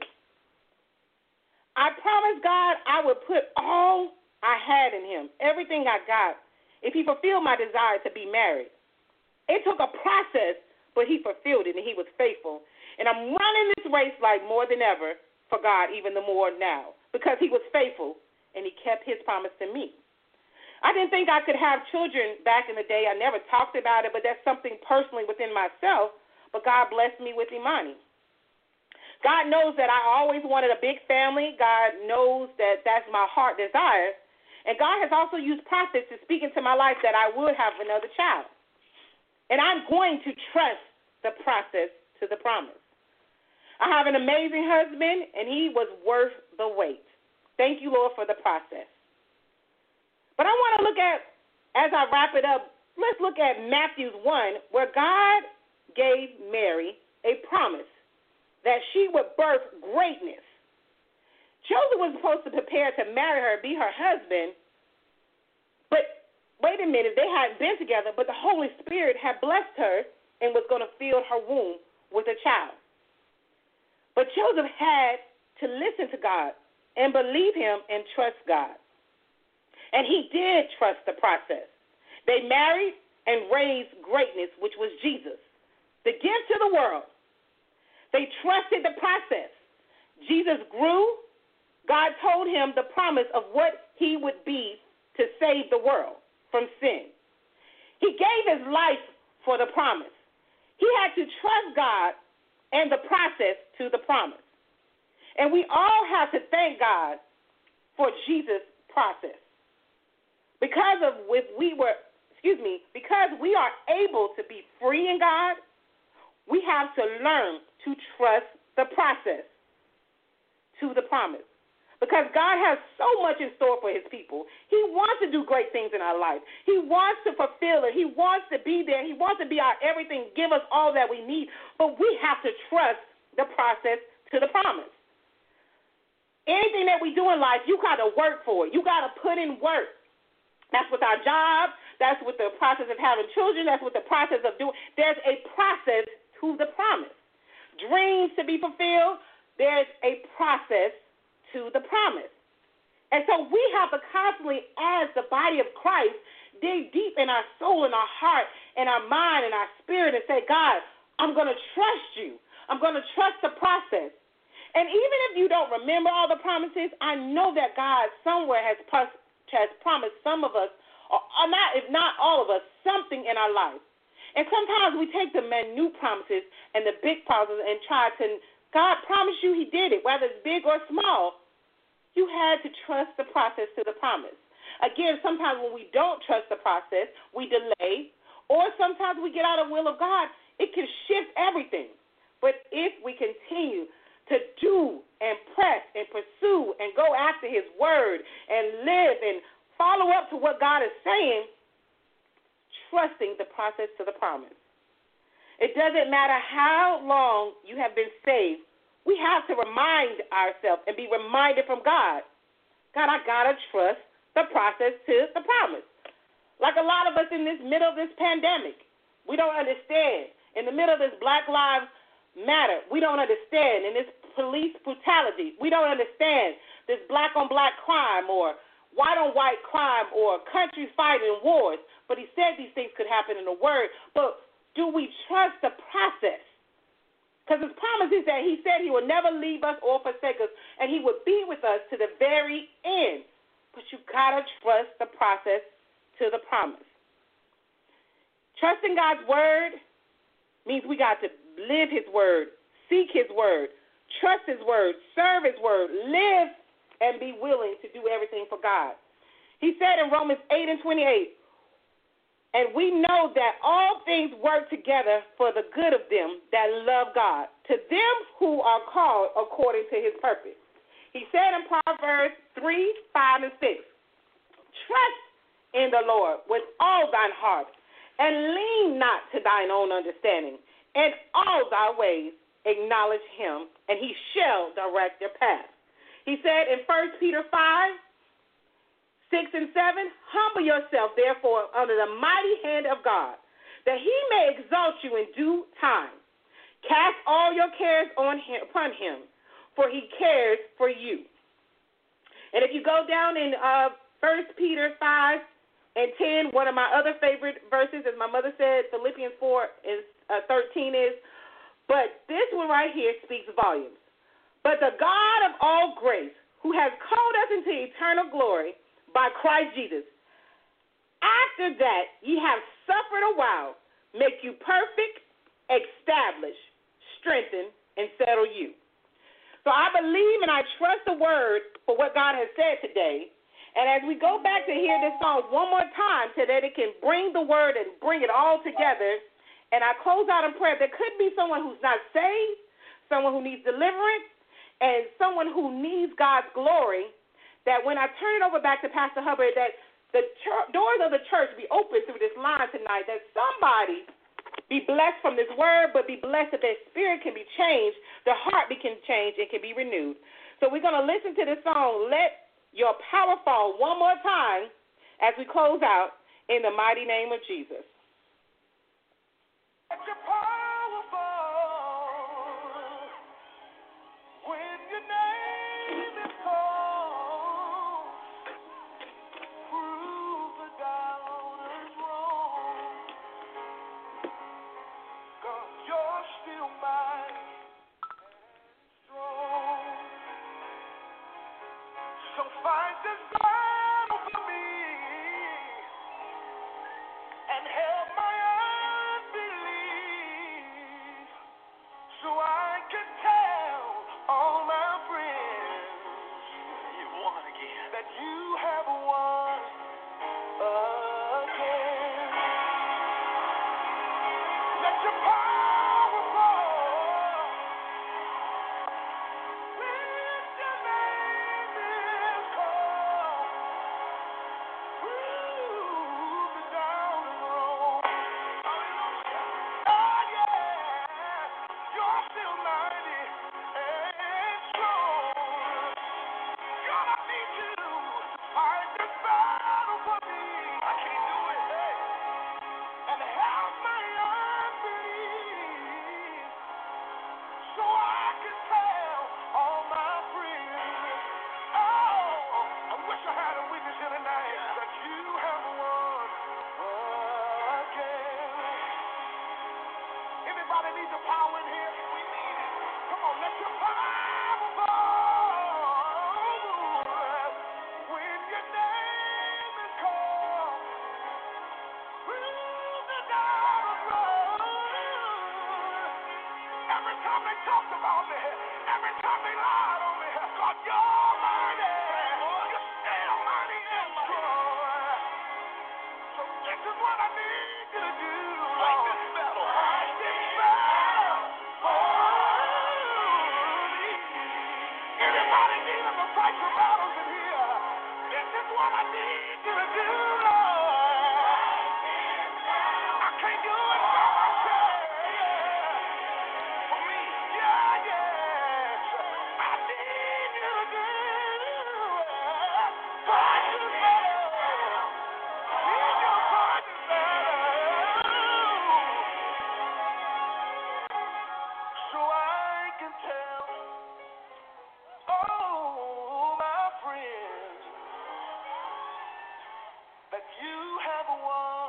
I promised God I would put all I had in him, everything I got, if he fulfilled my desire to be married. It took a process, but he fulfilled it, and he was faithful. And I'm running this race like more than ever for God, even the more now, because he was faithful, and he kept his promise to me. I didn't think I could have children back in the day. I never talked about it, but that's something personally within myself, but God blessed me with Imani. God knows that I always wanted a big family. God knows that that's my heart desire. And God has also used prophets to speak into my life that I would have another child. And I'm going to trust the process to the promise. I have an amazing husband, and he was worth the wait. Thank you, Lord, for the process. But I want to look at, as I wrap it up, let's look at Matthew one, where God gave Mary a promise that she would birth greatness. Joseph was supposed to prepare to marry her, be her husband, but wait a minute, they hadn't been together, but the Holy Spirit had blessed her and was going to fill her womb with a child. But Joseph had to listen to God and believe him and trust God. And he did trust the process. They married and raised greatness, which was Jesus, the gift to the world. They trusted the process. Jesus grew. God told him the promise of what he would be to save the world from sin. He gave his life for the promise. He had to trust God and the process to the promise. And we all have to thank God for Jesus' process. Because of if we were, excuse me, because we are able to be free in God, we have to learn to trust the process to the promise. Because God has so much in store for his people. He wants to do great things in our life. He wants to fulfill it. He wants to be there. He wants to be our everything, give us all that we need. But we have to trust the process to the promise. Anything that we do in life, you got to work for it. You got to put in work. That's with our job. That's with the process of having children. That's with the process of doing. There's a process to the promise. Dreams to be fulfilled, there's a process to the promise. And so we have to constantly, as the body of Christ, dig deep in our soul and our heart and our mind and our spirit and say, God, I'm going to trust you. I'm going to trust the process. And even if you don't remember all the promises, I know that God somewhere has, pros- has promised some of us, or not, if not all of us, something in our life. And sometimes we take the minute promises and the big promises and try to, God promised you he did it, whether it's big or small. You had to trust the process to the promise. Again, sometimes when we don't trust the process, we delay, or sometimes we get out of the will of God, it can shift everything. But if we continue to do and press and pursue and go after his word and live and follow up to what God is saying, trusting the process to the promise. It doesn't matter how long you have been saved. We have to remind ourselves and be reminded from God, God, I got to trust the process to the promise. Like a lot of us in this middle of this pandemic, we don't understand. In the middle of this Black Lives Matter, we don't understand. In this police brutality, we don't understand this black-on-black crime or white-on-white crime or countries fighting wars. But he said these things could happen in the word. But do we trust the process? Because his promise is that he said he would never leave us or forsake us, and he would be with us to the very end. But you got to trust the process to the promise. Trusting God's word means we got to live his word, seek his word, trust his word, serve his word, live and be willing to do everything for God. He said in Romans eight and twenty-eight, and we know that all things work together for the good of them that love God, to them who are called according to his purpose. He said in Proverbs three, five, and six, trust in the Lord with all thine heart, and lean not to thine own understanding. In all thy ways acknowledge him, and he shall direct your path. He said in First Peter five, six and seven, humble yourself, therefore, under the mighty hand of God, that he may exalt you in due time. Cast all your cares on him, upon him, for he cares for you. And if you go down in uh, First Peter five and ten, one of my other favorite verses, as my mother said, Philippians four and uh, thirteen is, but this one right here speaks volumes. But the God of all grace, who has called us into eternal glory by Christ Jesus, after that ye have suffered a while, make you perfect, establish, strengthen, and settle you. So I believe and I trust the word for what God has said today. And as we go back to hear this song one more time so that it can bring the word and bring it all together, and I close out in prayer, there could be someone who's not saved, someone who needs deliverance, and someone who needs God's glory, that when I turn it over back to Pastor Hubbard, that the church, doors of the church be open through this line tonight, that somebody be blessed from this word, but be blessed that their spirit can be changed, their heart be can change, and can be renewed. So we're going to listen to the song, Let Your Power Fall, one more time as we close out in the mighty name of Jesus. Let your power fall when your name is called. Prove the doubters wrong. 'Cause you're still mighty and strong. So fight this battle for me and help my unbelief, so I can tell all my friends you won again, that you have won again. Let your power fall when your name is called. Prove the doubters wrong. Hallelujah. Oh yeah, you're still mighty and strong. God, I need you to fight this battle for me. I can't do it. Hey. And help my unbelief, so I can tell all my friends. Oh, I wish I had a witness here tonight that you have won again. Anybody needs a power in here? We need it. Come on, let your power fall when your name is called. Prove the doubters wrong. Every time they talked about me, every time they lied on me, God, you're mighty. You're still mighty and strong. So this is what I need you to do. Fight this battle. Fight this battle for me. Anybody needing to fight your battles in here? This is what I need you to do, Lord. I can't do it by myself. For me, yeah, yes. I need you to do it. Fight this battle. Need you to fight this battle. So I can tell all my friends that you have won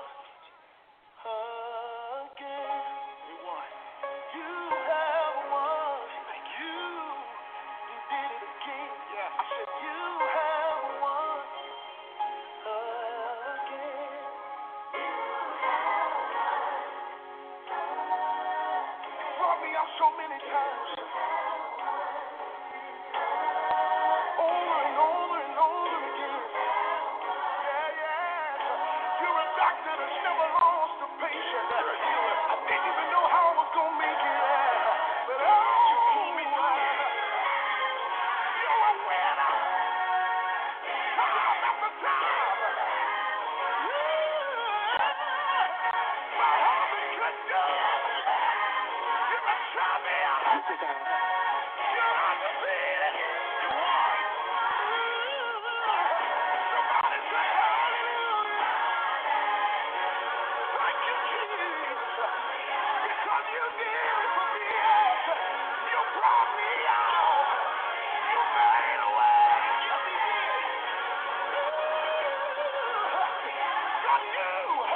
again. You won. You have won. You, you did it again. Yeah. I said you have won again. You brought me out so many times, over and over and over again. Yeah, yeah. You're a doctor that's never lost a patient. I didn't even know how I was gonna make it. But oh, you pulled me through. You're a winner. Time after time. Yeah. My heart is good. You're a champion. You're undefeated. You won. Somebody say hallelujah. Thank you, Jesus. Because you did it for me. You brought me out. You made a way. Yes, you did. God, you.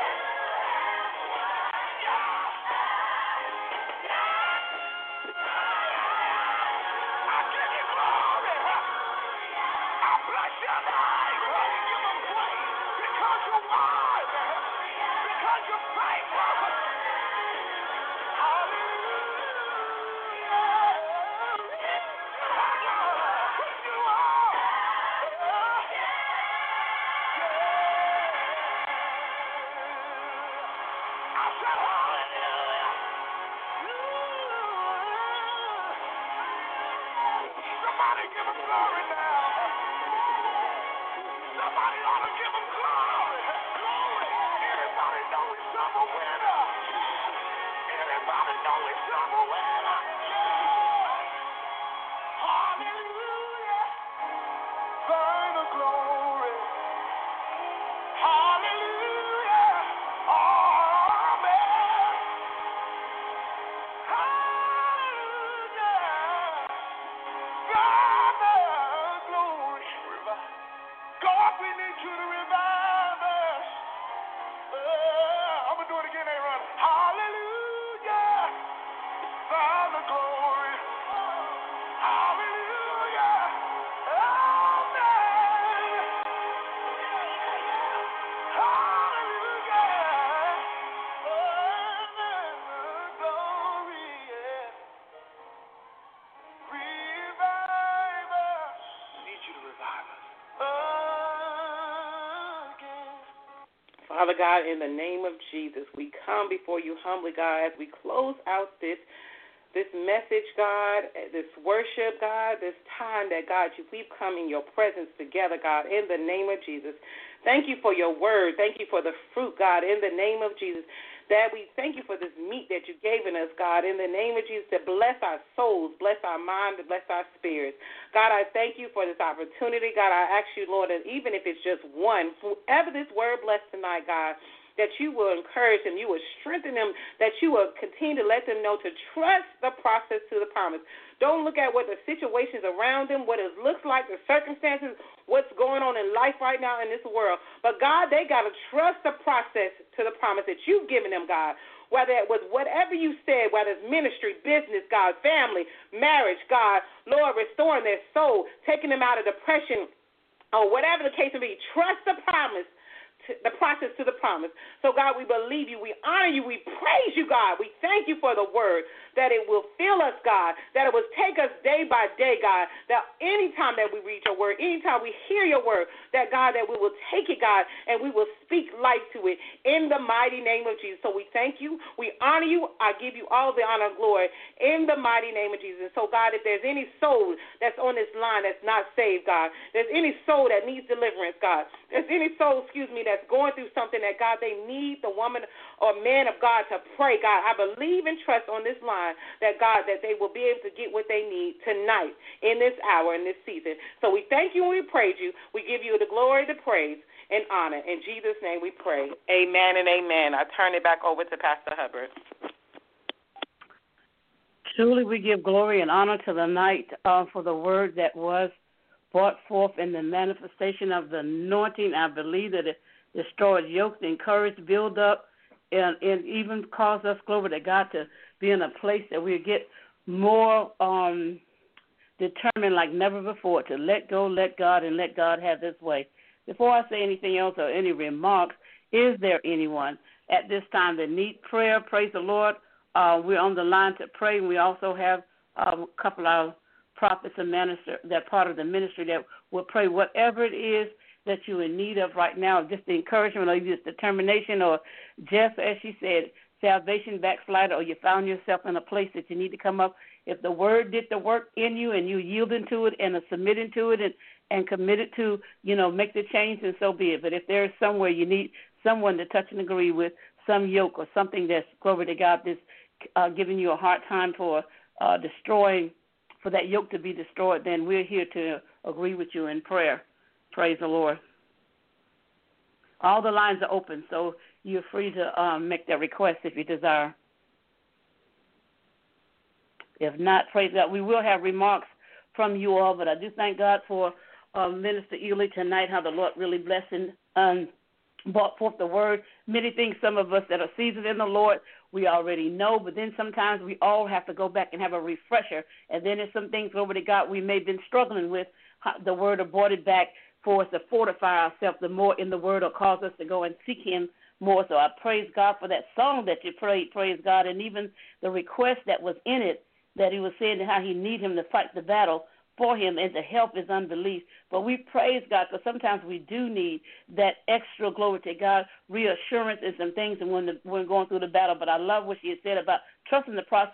I give you glory. I bless your name. Give him praise because you're wise. Because you're faithful. Somebody give him glory now. Somebody ought to give him glory. Glory. Anybody know he's some a winner? Anybody know he's some a winner? Hallelujah. Thine the glory. Hallelujah. Amen. Hallelujah. God the glory. God, we need you to revive us. Uh, I'm going to do it again, Aaron. Hallelujah. God the glory. Hallelujah. Amen. Hallelujah. Amen. Glory. Revive us. We need you to revive us. Again. Father God, in the name of Jesus, we come before you humbly, God, as we close out this this message, God, this worship, God, this time that, God, you, we've come in your presence together, God, in the name of Jesus. Thank you for your word. Thank you for the fruit, God, in the name of Jesus. That we thank you for this meat that you've given us, God, in the name of Jesus, to bless our souls, bless our mind, to bless our spirits. God, I thank you for this opportunity. God, I ask you, Lord, that even if it's just one, whoever this word bless tonight, God, that you will encourage them, you will strengthen them, that you will continue to let them know to trust the process to the promise. Don't look at what the situations around them, what it looks like, the circumstances, what's going on in life right now in this world. But, God, they got to trust the process to the promise that you've given them, God. Whether it was whatever you said, whether it's ministry, business, God, family, marriage, God, Lord, restoring their soul, taking them out of depression, or whatever the case may be, trust the promise. The process to the promise. So, God, we believe you. We honor you. We praise you, God. We thank you for the word, that it will fill us, God, that it will take us day by day, God, that anytime that we read your word, anytime we hear your word, that, God, that we will take it, God, and we will speak life to it in the mighty name of Jesus. So we thank you. We honor you. I give you all the honor and glory in the mighty name of Jesus. So, God, if there's any soul that's on this line that's not saved, God, there's any soul that needs deliverance, God, there's any soul, excuse me, that's going through something that, God, they need the woman or man of God to pray, God, I believe and trust on this line that, God, that they will be able to get what they need tonight in this hour, in this season. So we thank you and we praise you. We give you the glory, the praise, and honor. In Jesus' name we pray. Amen and amen. I turn it back over to Pastor Hubbard. Truly we give glory and honor to the night uh, for the word that was brought forth in the manifestation of the anointing. I believe that it destroys yokes, encourage, build up, and, and even cause us, glory to God, to be in a place that we get more um, determined like never before to let go, let God, and let God have His way. Before I say anything else or any remarks, is there anyone at this time that need prayer? Praise the Lord. Uh, we're on the line to pray. We also have uh, a couple of prophets and ministers that part of the ministry that will pray whatever it is that you're in need of right now, just the encouragement or just determination or just, as she said, salvation backslider, or you found yourself in a place that you need to come up. If the word did the work in you and you yielding to it and are submitting to it and, and committed to, you know, make the change, and so be it. But if there is somewhere you need someone to touch and agree with, some yoke or something that's, glory to God, that's uh, giving you a hard time for uh, destroying, for that yoke to be destroyed, then we're here to agree with you in prayer. Praise the Lord. All the lines are open, so you're free to um, make that request if you desire. If not, praise God. We will have remarks from you all, but I do thank God for uh, Minister Ely tonight, how the Lord really blessed and um, brought forth the word. Many things, some of us that are seasoned in the Lord, we already know, but then sometimes we all have to go back and have a refresher. And then there's some things over to God we may have been struggling with. The word brought it back for us to fortify ourselves the more in the word, or cause us to go and seek him more. So I praise God for that song that you prayed, praise God, and even the request that was in it, that he was saying how he need him to fight the battle for him and to help his unbelief. But we praise God, because sometimes we do need that extra, glory to God, reassurance and some things when, the, when going through the battle. But I love what she had said about trusting the process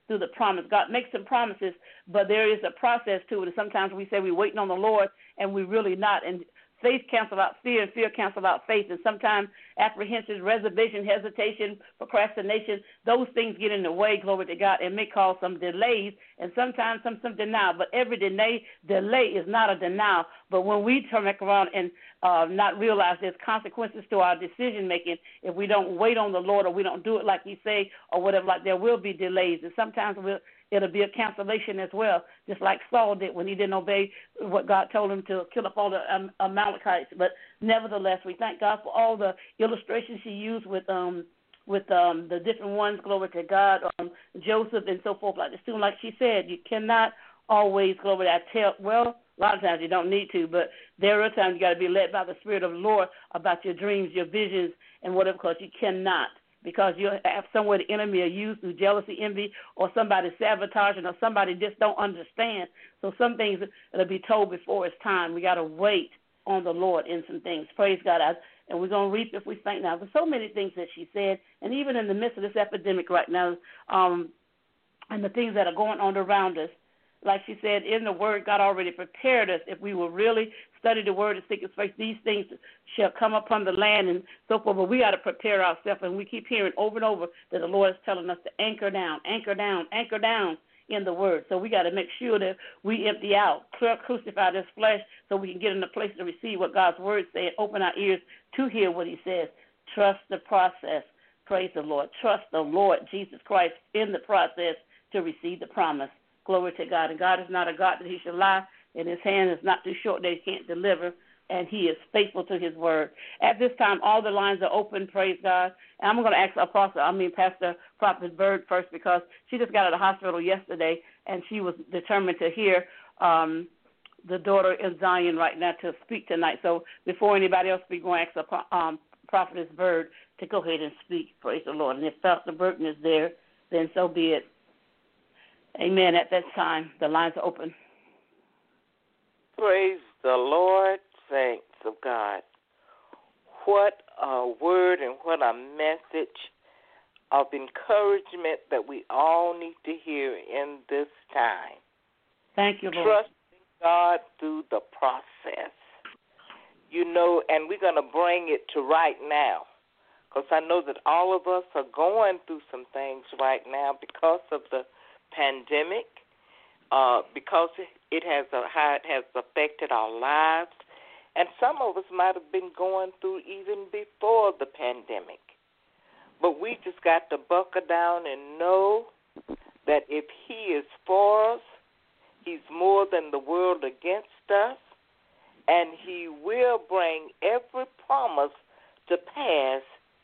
through the promise. God makes some promises, but there is a process to it. And sometimes we say we're waiting on the Lord, and we're really not. And faith cancels out fear, and fear cancels out faith. And sometimes apprehension, reservation, hesitation, procrastination, those things get in the way, glory to God, and may cause some delays and sometimes some, some denial. But every delay, delay is not a denial. But when we turn back around and uh, not realize there's consequences to our decision-making if we don't wait on the Lord or we don't do it like he say or whatever, like there will be delays. And sometimes we'll it'll be a cancellation as well, just like Saul did when he didn't obey what God told him to kill up all the um, Amalekites. But nevertheless, we thank God for all the illustrations she used with um with um the different ones, glory to God, um, Joseph and so forth. Like the student, like she said, you cannot always, glory to tell, well, a lot of times you don't need to, but there are times you got to be led by the Spirit of the Lord about your dreams, your visions, and whatever, because you cannot. Because you have somewhere the enemy are used through jealousy, envy, or somebody sabotaging, or somebody just don't understand. So some things will be told before it's time. We got to wait on the Lord in some things. Praise God. I, and we're going to reap if we think now. There's so many things that she said, and even in the midst of this epidemic right now, um, and the things that are going on around us, like she said, in the Word, God already prepared us. If we will really study the Word and seek His face, these things shall come upon the land and so forth. But we got to prepare ourselves, and we keep hearing over and over that the Lord is telling us to anchor down, anchor down, anchor down in the Word. So we got to make sure that we empty out, crucify this flesh so we can get in a place to receive what God's Word says, open our ears to hear what He says. Trust the process. Praise the Lord. Trust the Lord Jesus Christ in the process to receive the promise. Glory to God. And God is not a God that he should lie, and his hand is not too short that he can't deliver, and he is faithful to his word. At this time, all the lines are open, praise God. And I'm going to ask Apostle, I mean Pastor Prophet Bird first, because she just got out of the hospital yesterday, and she was determined to hear um, the daughter in Zion right now to speak tonight. So before anybody else speaks, we're going to ask um, Prophetess Bird to go ahead and speak, praise the Lord. And if Pastor Burton is there, then so be it. Amen. At that time, the lines are open. Praise the Lord, saints of God. What a word and what a message of encouragement that we all need to hear in this time. Thank you, Lord. Trusting God through the process. You know, and we're going to bring it to right now, because I know that all of us are going through some things right now because of the pandemic, uh, because it has a, how it has affected our lives, and some of us might have been going through even before the pandemic. But we just got to buckle down and know that if he is for us, he's more than the world against us, and he will bring every promise to pass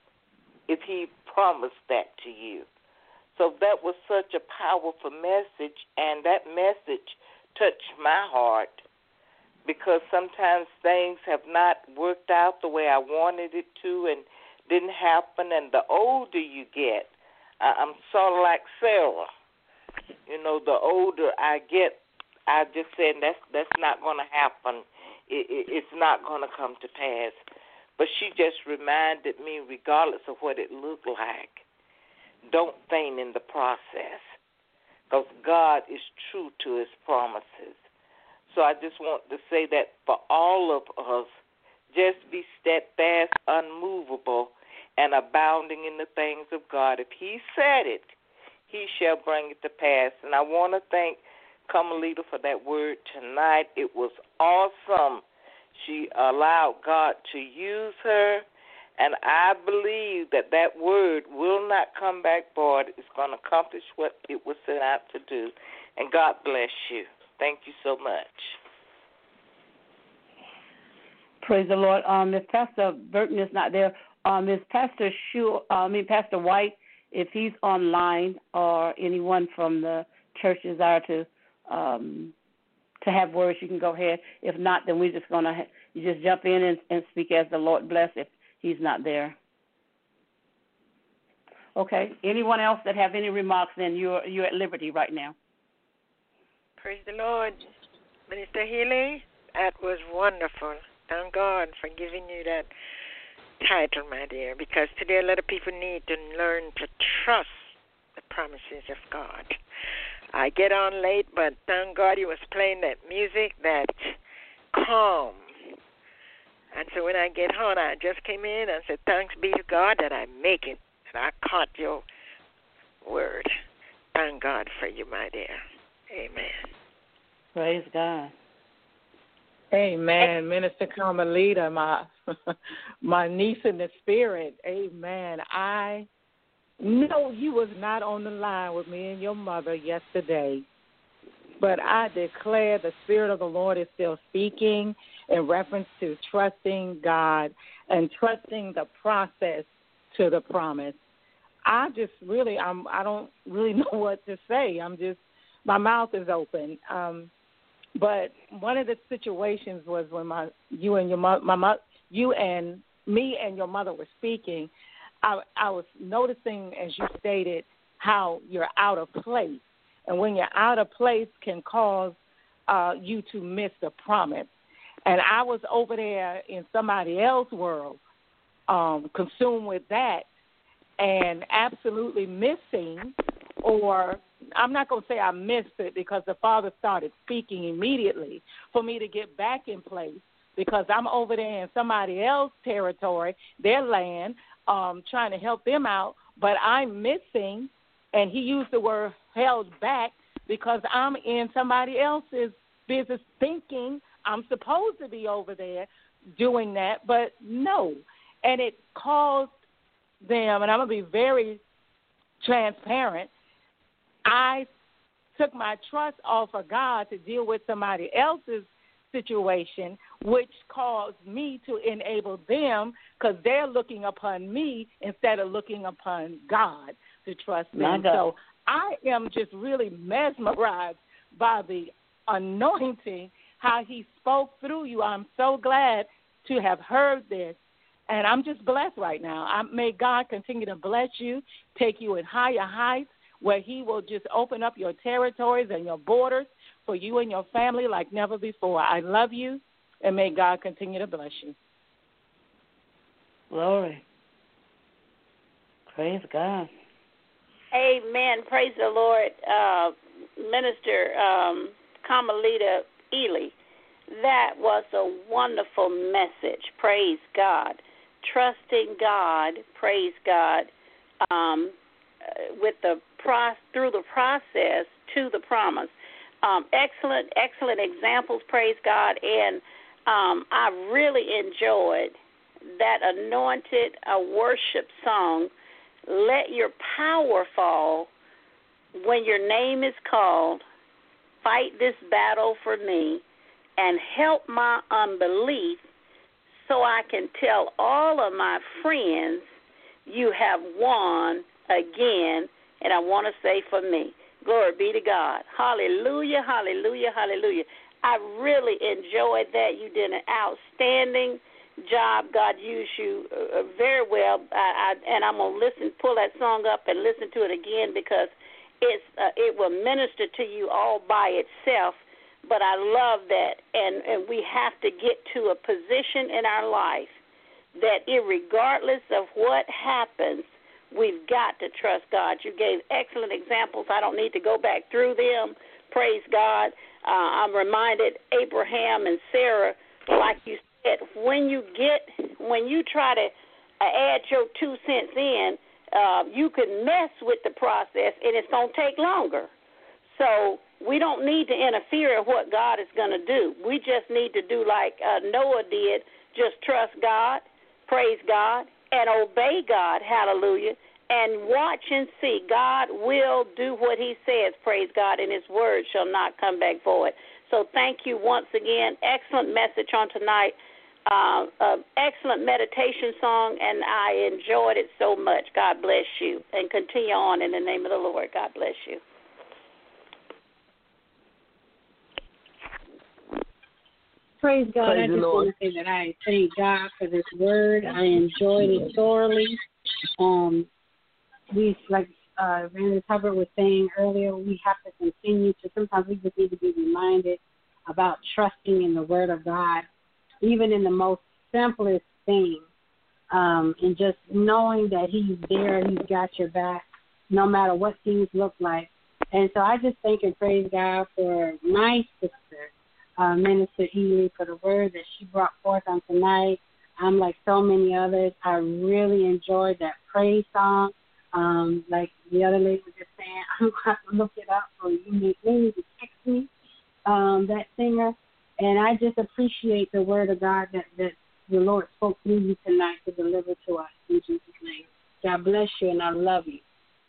if he promised that to you. So that was such a powerful message, and that message touched my heart, because sometimes things have not worked out the way I wanted it to and didn't happen. And the older you get, I'm sort of like Sarah. You know, the older I get, I just said that's that's not going to happen. It, it, it's not going to come to pass. But she just reminded me, regardless of what it looked like, don't faint in the process, because God is true to his promises. So I just want to say that for all of us, just be steadfast, unmovable, and abounding in the things of God. If he said it, he shall bring it to pass. And I want to thank Carmelita for that word tonight. It was awesome. She allowed God to use her. And I believe that that word will not come back void. It's going to accomplish what it was set out to do. And God bless you. Thank you so much. Praise the Lord. Um, if Pastor Burton is not there, um, is Pastor Shu, uh, I mean Pastor White, if he's online, or anyone from the church desire to um, to have words, you can go ahead. If not, then we're just going to ha- you just jump in and, and speak as the Lord bless. If he's not there. Okay. Anyone else that have any remarks, then you're you're at liberty right now. Praise the Lord. Minister Healy, that was wonderful. Thank God for giving you that title, my dear, because today a lot of people need to learn to trust the promises of God. I get on late, but thank God he was playing that music that's calm. And so when I get home, I just came in and said, thanks be to God that I make it. And I caught your word. Thank God for you, my dear. Amen. Praise God. Amen. Minister Carmelita, my my niece in the spirit. Amen. I know you was not on the line with me and your mother yesterday, but I declare the Spirit of the Lord is still speaking in reference to trusting God and trusting the process to the promise. I just really, I'm, I don't really know what to say. I'm just, my mouth is open. Um, but one of the situations was when my, you and your mother, my mo- you and me and your mother were speaking. I, I was noticing, as you stated, how you're out of place, and when you're out of place, can cause uh, you to miss the promise. And I was over there in somebody else's world, um, consumed with that, and absolutely missing, or I'm not going to say I missed it because the Father started speaking immediately for me to get back in place, because I'm over there in somebody else's territory, their land, um, trying to help them out, but I'm missing, and he used the word held back because I'm in somebody else's business thinking I'm supposed to be over there doing that, but no. And it caused them, and I'm going to be very transparent, I took my trust off of God to deal with somebody else's situation, which caused me to enable them, because they're looking upon me instead of looking upon God to trust them. So I am just really mesmerized by the anointing, how he spoke through you. I'm so glad to have heard this, and I'm just blessed right now. I, may God continue to bless you, take you in higher heights, where he will just open up your territories and your borders for you and your family like never before. I love you, and may God continue to bless you. Glory. Praise God. Amen. Praise the Lord. Uh, Minister um, Carmelita Ely, that was a wonderful message. Praise God. Trusting God, praise God, um, with the pro- through the process to the promise. Um, excellent, excellent examples, praise God. And um, I really enjoyed that anointed uh, worship song, Let Your Power Fall When Your Name is Called, Fight This Battle for Me, and Help My Unbelief so I can tell all of my friends you have won again, and I want to say for me, glory be to God. Hallelujah, hallelujah, hallelujah. I really enjoyed that. You did an outstanding job. God used you uh, very well, I, I, and I'm going to listen, pull that song up and listen to it again, because it's uh, it will minister to you all by itself. But I love that, and, and we have to get to a position in our life that irregardless of what happens, we've got to trust God. You gave excellent examples. I don't need to go back through them. Praise God. Uh, I'm reminded Abraham and Sarah, like you said, when you get, when you try to uh, add your two cents in, uh, you can mess with the process, and it's going to take longer. So we don't need to interfere in what God is going to do. We just need to do like uh, Noah did, just trust God, praise God, and obey God, hallelujah, and watch and see. God will do what he says, praise God, and his word shall not come back void. So thank you once again. Excellent message on tonight. Uh, uh, excellent meditation song, and I enjoyed it so much. God bless you, and continue on in the name of the Lord. God bless you. Praise God. Praise I just Lord. want to say that I thank God for this word. I enjoyed it thoroughly. Um, we, like uh, Randy Hubbard was saying earlier, we have to continue to, sometimes we just need to be reminded about trusting in the word of God, even in the most simplest thing, um, and just knowing that he's there, he's got your back. no matter what things look like. And so I just thank and praise God for my sister, uh, Minister Ely, for the word that she brought forth on tonight. I'm like so many others. I really enjoyed that praise song. Um, like the other lady was just saying, I'm going to have to look it up, or you need, you need to text me, um, that singer. And I just appreciate the word of God that, that the Lord spoke through you tonight to deliver to us in Jesus' name. God bless you, and I love you.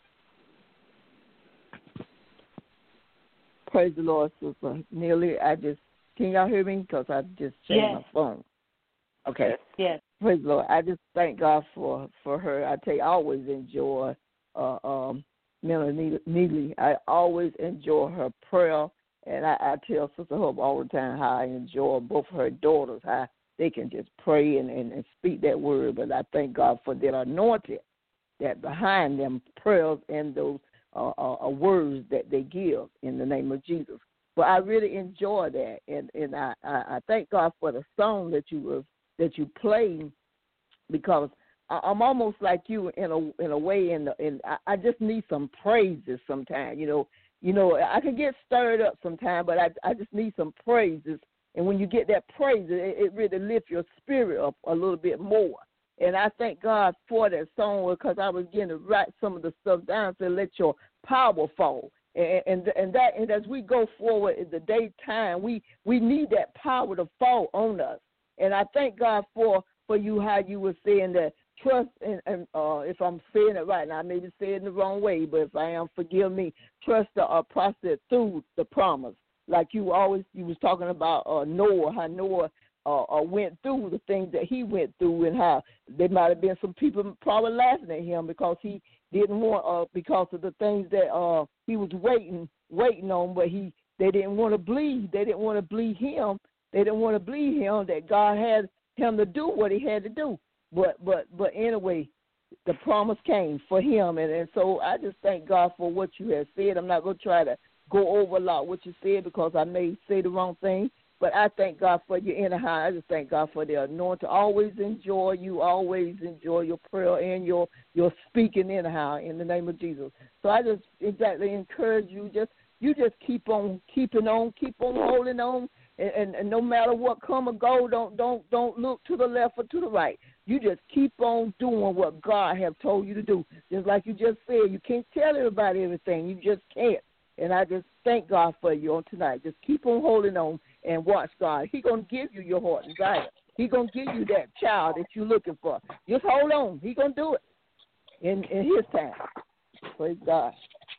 Praise the Lord, Sister Neely. I just, can y'all hear me? Because I just changed yes. my phone. Okay. Yes. Praise the Lord. I just thank God for, for her. I tell you, I always enjoy uh, um, Melanie Neely. I always enjoy her prayer. And I, I tell Sister Hope all the time how I enjoy both of her daughters, how they can just pray and, and, and speak that word. But I thank God for that anointing that behind them prayers and those uh, uh, words that they give in the name of Jesus. But I really enjoy that, and, and I, I, I thank God for the song that you was that you played, because I, I'm almost like you in a in a way. In the in I, I just need some praises sometimes. You know, you know I can get stirred up sometimes, but I I just need some praises. And when you get that praise, it, it really lifts your spirit up a little bit more. And I thank God for that song, because I was getting to write some of the stuff down to let your power fall. And, and and that and as we go forward in the daytime, we, we need that power to fall on us. And I thank God for, for you, how you were saying that trust, and, and uh, if I'm saying it right now, I may be saying it the wrong way, but if I am, forgive me, trust the uh, process through the promise. Like you always, you was talking about uh, Noah, how Noah Uh, uh, went through the things that he went through, and how there might have been some people probably laughing at him because he didn't want, uh, because of the things that uh, he was waiting, waiting on, but he they didn't want to believe. They didn't want to believe him. They didn't want to believe him that God had him to do what he had to do. But but but anyway, the promise came for him, and, and so I just thank God for what you have said. I'm not going to try to go over a lot what you said because I may say the wrong thing. But I thank God for you anyhow. I just thank God for the anointing. Always enjoy you. Always enjoy your prayer and your, your speaking anyhow in the name of Jesus. So I just exactly encourage you. Just you just keep on keeping on, keep on holding on, and, and, and no matter what come or go, don't don't don't look to the left or to the right. You just keep on doing what God have told you to do. Just like you just said, you can't tell everybody everything. You just can't. And I just thank God for you on tonight. Just keep on holding on and watch God. He's going to give you your heart desire. He's going to give you that child that you're looking for. Just hold on. He's going to do it in, in his time. Praise God.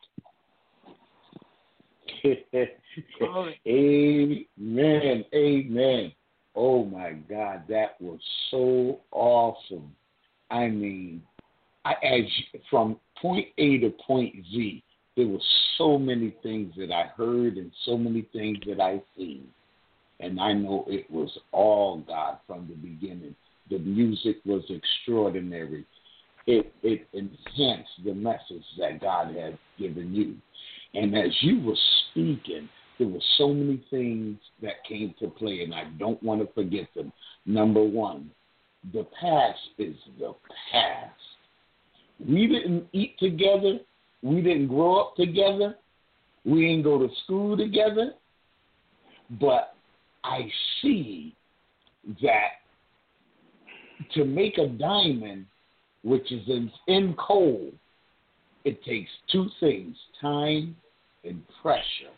Amen. Amen. Oh, my God. That was so awesome. I mean, I, as from point A to point Z, there were so many things that I heard and so many things that I seen. And I know it was all God from the beginning. The music was extraordinary. It, it enhanced the message that God had given you. And as you were speaking, there were so many things that came to play, and I don't want to forget them. Number one, the past is the past. We didn't eat together. We didn't grow up together. We didn't go to school together. But I see that to make a diamond, which is in, in coal, it takes two things, time and pressure.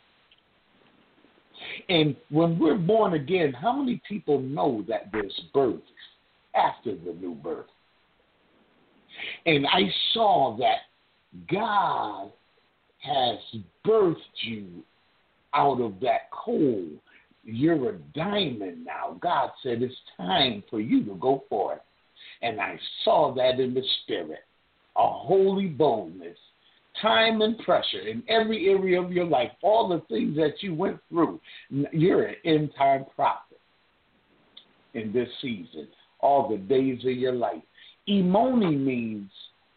And when we're born again, how many people know that there's birth after the new birth? And I saw that God has birthed you out of that coal. You're a diamond now. God said it's time for you to go for it. And I saw that in the spirit, a holy boldness, time and pressure in every area of your life, all the things that you went through. You're an end-time prophet in this season, all the days of your life. Imoni means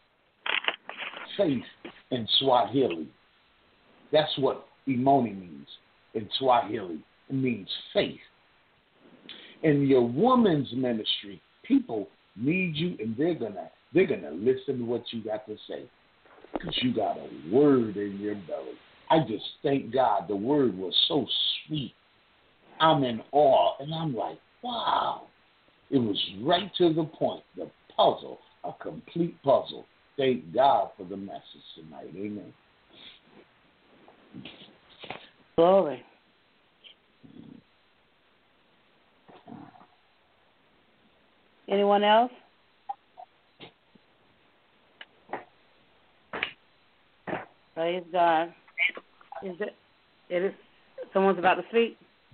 faith in Swahili. That's what Imoni means in Swahili. It means faith. In your woman's ministry, people need you, and they're gonna they're gonna listen to what you got to say. because you got a word in your belly. I just thank God the word was so sweet. I'm in awe, and I'm like, wow. It was right to the point, the puzzle, a complete puzzle. Thank God for the message tonight. Amen. Glory. Anyone else? Praise God. Is it? It is. Someone's about to speak.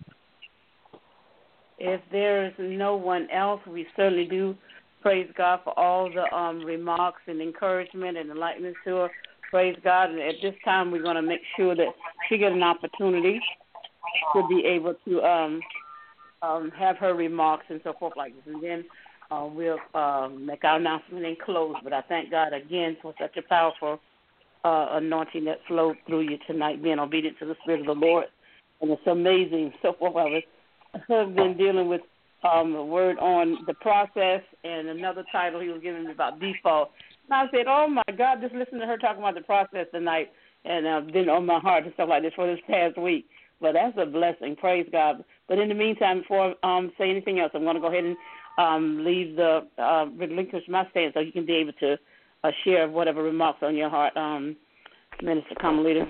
If there is no one else, we certainly do praise God for all the um, remarks and encouragement and enlightenment to her. Praise God. And at this time, we're going to make sure that she gets an opportunity to be able to um, um, have her remarks and so forth like this. And then uh, we'll uh, make our announcement and close. But I thank God again for such a powerful uh, anointing that flowed through you tonight, being obedient to the Spirit of the Lord. And it's amazing. So forth. I was I've been dealing with um, a word on the process and another title he was giving me about default. And I said, oh, my God, just listen to her talking about the process tonight. And I've uh, been on my heart and stuff like this for this past week. But that's a blessing. Praise God. But in the meantime, before I um, say anything else, I'm going to go ahead and um, leave the uh, relinquish my stand so you can be able to uh, share whatever remarks on your heart, um, Minister Carmelita.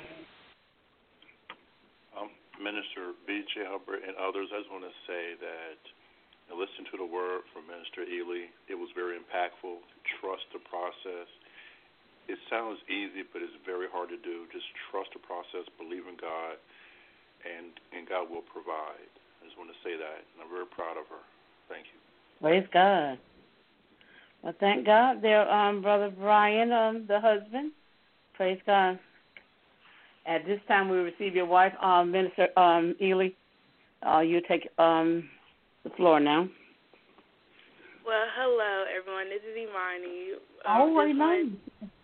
Minister B J Hubbard and others, I just want to say that I listened to the word from Minister Ely. It was very impactful. Trust the process. It sounds easy, but it's very hard to do. Just trust the process, believe in God, and, and God will provide. I just want to say that, and I'm very proud of her. Thank you. Praise God. Well, thank God there, um, Brother Brian, um, the husband. Praise God. At this time, we receive your wife, um, Minister um, Ely. Uh, you take um, the floor now. Well, hello, everyone. This is Imani. Um, oh, Imani.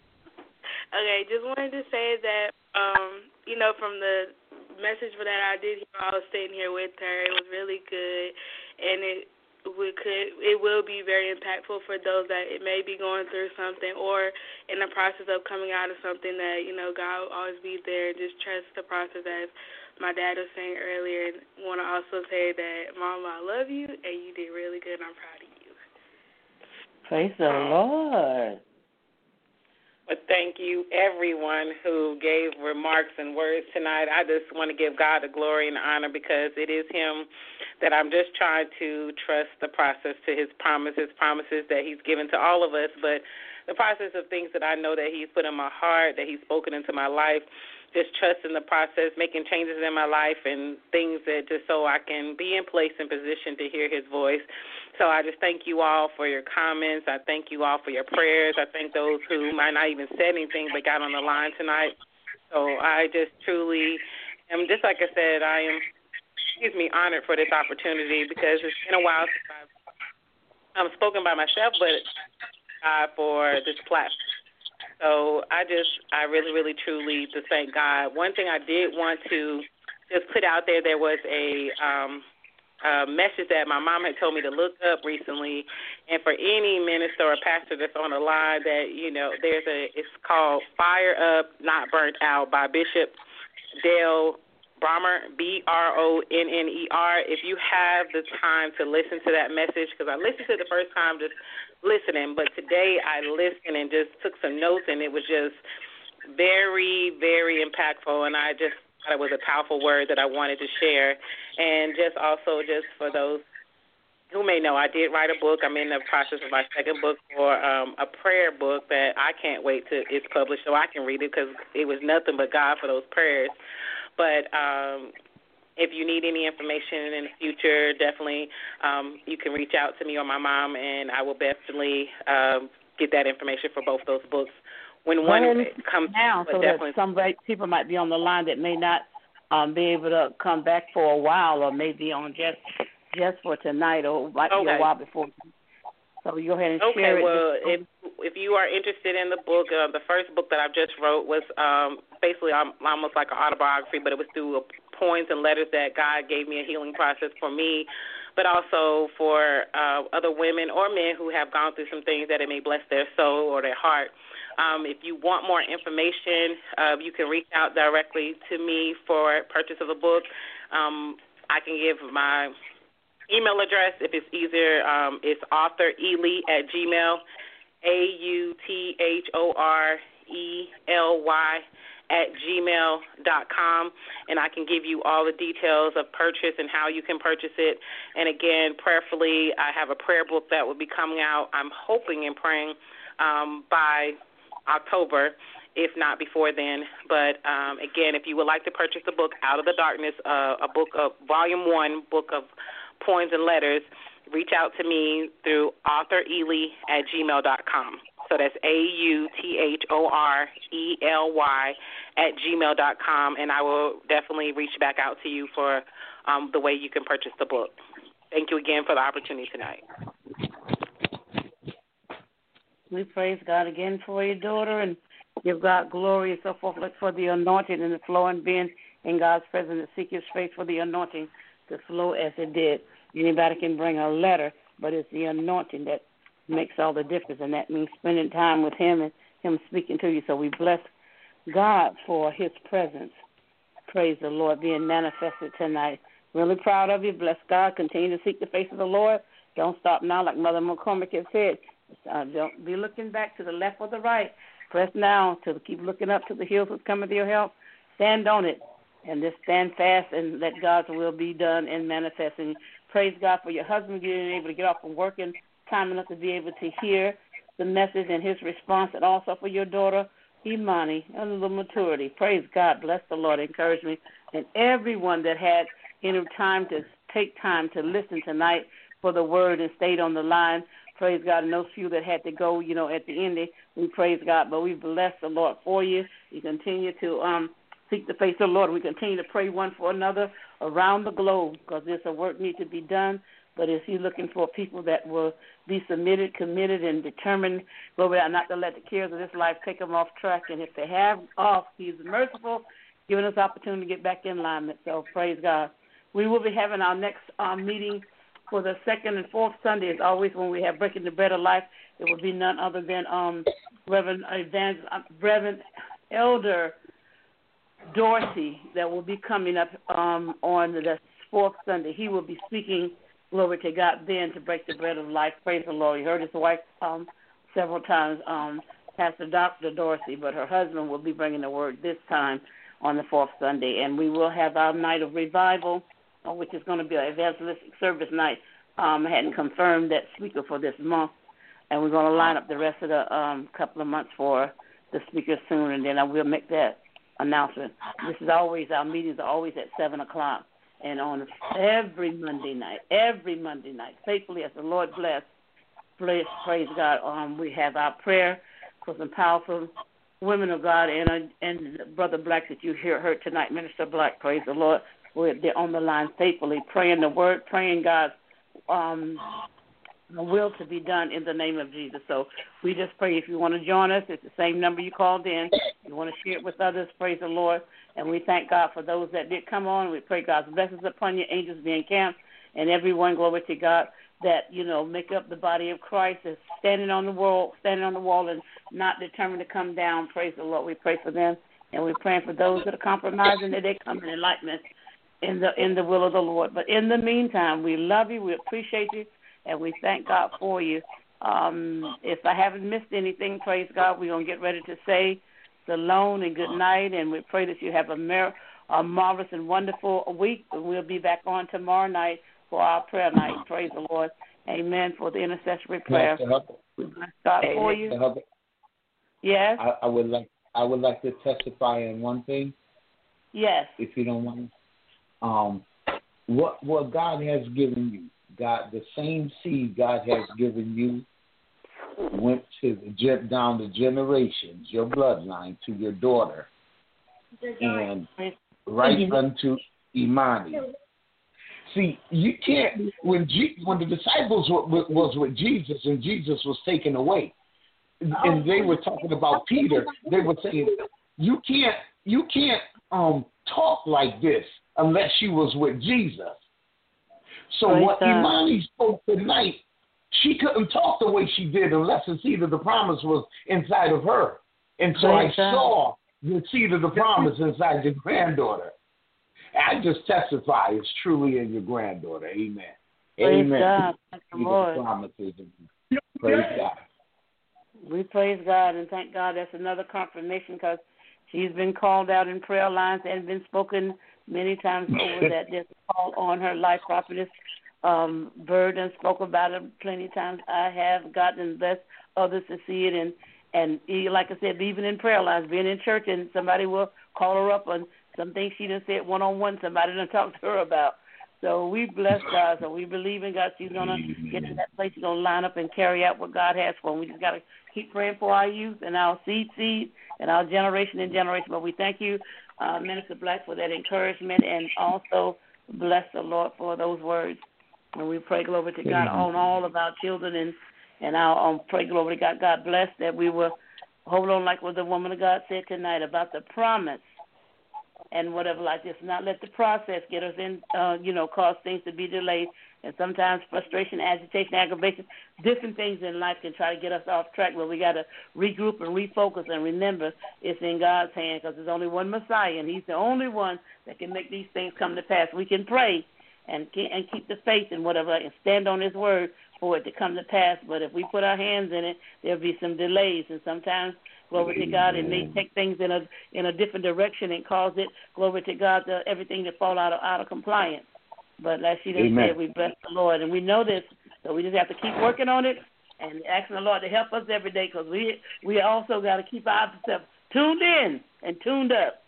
Okay, just wanted to say that, um, you know, from the message that I did hear, I was sitting here with her. It was really good, and it we could it will be very impactful for those that it may be going through something or in the process of coming out of something that, you know, God will always be there. Just trust the process, as my dad was saying earlier. And want to also say that, Mama, I love you, and you did really good, and I'm proud of you. Praise the Lord. But thank you, everyone who gave remarks and words tonight. I just want to give God the glory and honor because it is Him that I'm just trying to trust the process to His promises, promises that He's given to all of us, but the process of things that I know that He's put in my heart, that He's spoken into my life, just trusting the process, making changes in my life and things that just so I can be in place and position to hear His voice. So I just thank you all for your comments. I thank you all for your prayers. I thank those who might not even said anything but got on the line tonight. So I just truly am, just like I said, I am, excuse me, honored for this opportunity because it's been a while since I've I'm spoken by myself, but uh, for this platform. So I just, I really, really, truly just thank God. One thing I did want to just put out there, there was a, um, a message that my mom had told me to look up recently, and for any minister or pastor that's on the line that, you know, there's a, it's called Fire Up, Not Burnt Out by Bishop Dale Bronner, B R O N N E R. If you have the time to listen to that message, because I listened to it the first time just listening, but today I listened and just took some notes, and it was just very, very impactful, and I just thought it was a powerful word that I wanted to share. And just also just for those who may know, I did write a book. I'm in the process of my second book for um, a prayer book that I can't wait till it's published so I can read it because it was nothing but God for those prayers. But um, if you need any information in the future, definitely um, you can reach out to me or my mom, and I will definitely um, get that information for both those books when one comes now. So that some people might be on the line that may not um, be able to come back for a while, or maybe on just just for tonight, or might okay. be a while before. So you go ahead and okay, share it. Okay, well, if if you are interested in the book, uh, the first book that I just wrote was um, basically um, almost like an autobiography, but it was through poems and letters that God gave me a healing process for me, but also for uh, other women or men who have gone through some things that it may bless their soul or their heart. Um, if you want more information, uh, you can reach out directly to me for purchase of the book. Um, I can give my email address if it's easier. Um, it's author Ely at Gmail, A U T H O R E L Y at gmail dot com, and I can give you all the details of purchase and how you can purchase it. And again, prayerfully, I have a prayer book that will be coming out, I'm hoping and praying, um, by October, if not before then. But um, again, if you would like to purchase the book Out of the Darkness, uh, a book of volume one, book of poems and letters, reach out to me through author Ely at gmail dot com. So that's A U T H O R E L Y at gmail dot com, and I will definitely reach back out to you for um, the way you can purchase the book. Thank you again for the opportunity tonight. We praise God again for your daughter and give God glory and so forth. Look for the anointing and the flowing being in God's presence. Seek His face for the anointing to flow as it did. Anybody can bring a letter, but it's the anointing that makes all the difference, and that means spending time with Him and Him speaking to you. So we bless God for His presence. Praise the Lord being manifested tonight. Really proud of you. Bless God. Continue to seek the face of the Lord. Don't stop now, like Mother McCormick has said. Uh, don't be looking back to the left or the right. Press now to keep looking up to the hills which come with your help. Stand on it and just stand fast and let God's will be done and manifest. And praise God for your husband being able to get off from work and time enough to be able to hear the message and his response, and also for your daughter, Imani, a little maturity. Praise God. Bless the Lord. Encourage me. And everyone that had any time to take time to listen tonight for the word and stayed on the line. Praise God. And those few that had to go, you know, at the end, we praise God. But we bless the Lord for you. You continue to um, seek the face of the Lord. We continue to pray one for another around the globe because there's a work need to be done. But is He looking for people that will be submitted, committed, and determined, glory to God, not to let the cares of this life take them off track. And if they have off, He's merciful, giving us opportunity to get back in alignment. So praise God. We will be having our next um, meeting for the second and fourth Sunday. As always, when we have Breaking the Bread of Life, it will be none other than um, Reverend, Evangel- uh, Reverend Elder Dorsey that will be coming up um, on the fourth Sunday. He will be speaking. Glory to God then to break the bread of life. Praise the Lord. You heard his wife um, several times, um, Pastor Doctor Dorsey, but her husband will be bringing the word this time on the fourth Sunday. And we will have our night of revival, uh, which is going to be an evangelistic service night. Um, I hadn't confirmed that speaker for this month, and we're going to line up the rest of the um, couple of months for the speaker soon, and then I will make that announcement. This is always, our meetings are always at seven o'clock. And on every Monday night, every Monday night, faithfully as the Lord bless, bless praise God, um, we have our prayer for some powerful women of God and uh, and Brother Black that you hear heard tonight, Minister Black, praise the Lord. We're they're on the line faithfully, praying the word, praying God's um, will to be done in the name of Jesus. So we just pray if you want to join us, it's the same number you called in. You want to share it with others, praise the Lord. And we thank God for those that did come on. We pray God's blessings upon you, angels be encamped, and everyone, glory to God, that, you know, make up the body of Christ, is standing on the wall, standing on the wall and not determined to come down. Praise the Lord. We pray for them, and we're praying for those that are compromising that they come in enlightenment in the in the will of the Lord. But in the meantime, we love you, we appreciate you, and we thank God for you. Um, if I haven't missed anything, praise God, we're going to get ready to say shalom and good night, and we pray that you have a, mar- a marvelous and wonderful week, and we'll be back on tomorrow night for our prayer night. Praise the Lord. Amen for the intercessory prayer. We bless God for you. Yes? I, I would like I would like to testify on one thing. Yes. If you don't mind. Um, what what God has given you, God, the same seed God has given you went to the, down the generations, your bloodline, to your daughter, and right unto Imani. See, you can't, when G, when the disciples were, was with Jesus and Jesus was taken away, and they were talking about Peter, they were saying, you can't, you can't um, talk like this unless you was with Jesus. So right, what Imani spoke tonight, she couldn't talk the way she did unless it's either the promise was inside of her And so Praise I God. saw the seed of the promise inside your granddaughter. I just testify it's truly in your granddaughter. Amen. Praise Amen. God. Thank the Seed of Lord. the promises. Praise God. We praise God and thank God. That's another confirmation because she's been called out in prayer lines and been spoken many times over that there's a call on her life. Prophetess um, Bird and spoke about it plenty of times. I have gotten blessed others to see it. And, and like I said, even in prayer lines, being in church and somebody will call her up on some things she done said one-on-one, somebody done talked to her about. So we bless God. So we believe in God. She's going to get to that place. She's going to line up and carry out what God has for her. We just got to keep praying for our youth and our seed seed and our generation and generation. But we thank you, uh, Minister Black, for that encouragement, and also bless the Lord for those words. And we pray glory to God on all of our children, and and our um, pray glory to God. God bless that we will hold on like what the woman of God said tonight about the promise and whatever like this. Not let the process get us in, uh, you know, cause things to be delayed. And sometimes frustration, agitation, aggravation, different things in life can try to get us off track. But we got to regroup and refocus and remember it's in God's hand because there's only one Messiah, and he's the only one that can make these things come to pass. We can pray and and keep the faith and whatever and stand on his word for it to come to pass. But if we put our hands in it, there'll be some delays. And sometimes, glory to God, it may take things in a in a different direction and cause it, glory to God, to everything to fall out of out of compliance. But like she done said, we bless the Lord, and we know this, so we just have to keep working on it and asking the Lord to help us every day, because we we also got to keep ourselves tuned in and tuned up.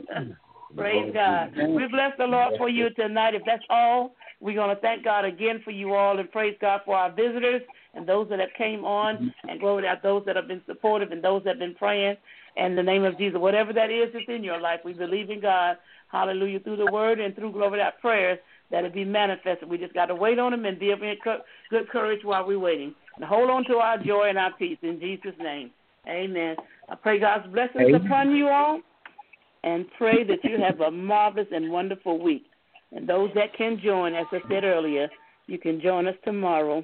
Praise God. We bless the Lord for you tonight. If that's all, we're going to thank God again for you all and praise God for our visitors and those that have came on, and glory to those that have been supportive and those that have been praying. In the name of Jesus, whatever that is that's in your life, we believe in God, hallelujah, through the word and through glory to God prayers, that it be manifested. We just got to wait on him and be of good courage while we're waiting. And hold on to our joy and our peace in Jesus' name. Amen. I pray God's blessings Amen. Upon you all, and pray that you have a marvelous and wonderful week. And those that can join, as I said earlier, you can join us tomorrow.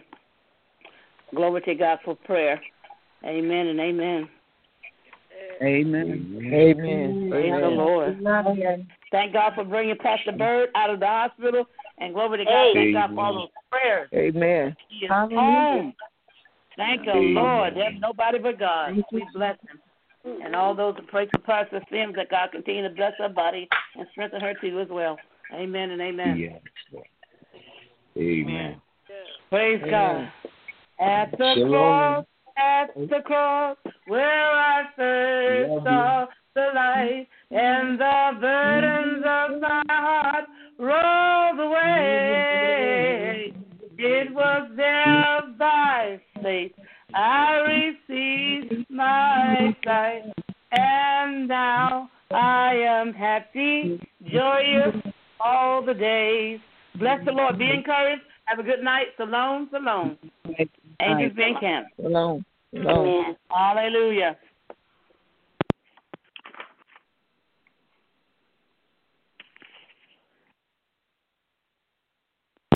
Glory to God for prayer. Amen and amen. Amen. Amen. Praise amen. the Lord. Amen. Thank God for bringing Pastor Bird out of the hospital. And glory to God. Amen. Thank God for all those prayers. Amen. He is home. Thank the Lord. There's nobody but God. We bless him. And all those that pray for Pastor Sims, that God continue to bless her body and strengthen her too as well. Amen and amen. Yes. Amen. Praise amen. God. At the Shalom. cross, at the cross, where I first saw the light, and the burdens of my heart rolled away. It was there by faith I received my sight, and now I am happy, joyous all the days. Bless the Lord. Be encouraged. Have a good night. Shalom, shalom. Angels be encamped. Shalom. Shalom. Hallelujah.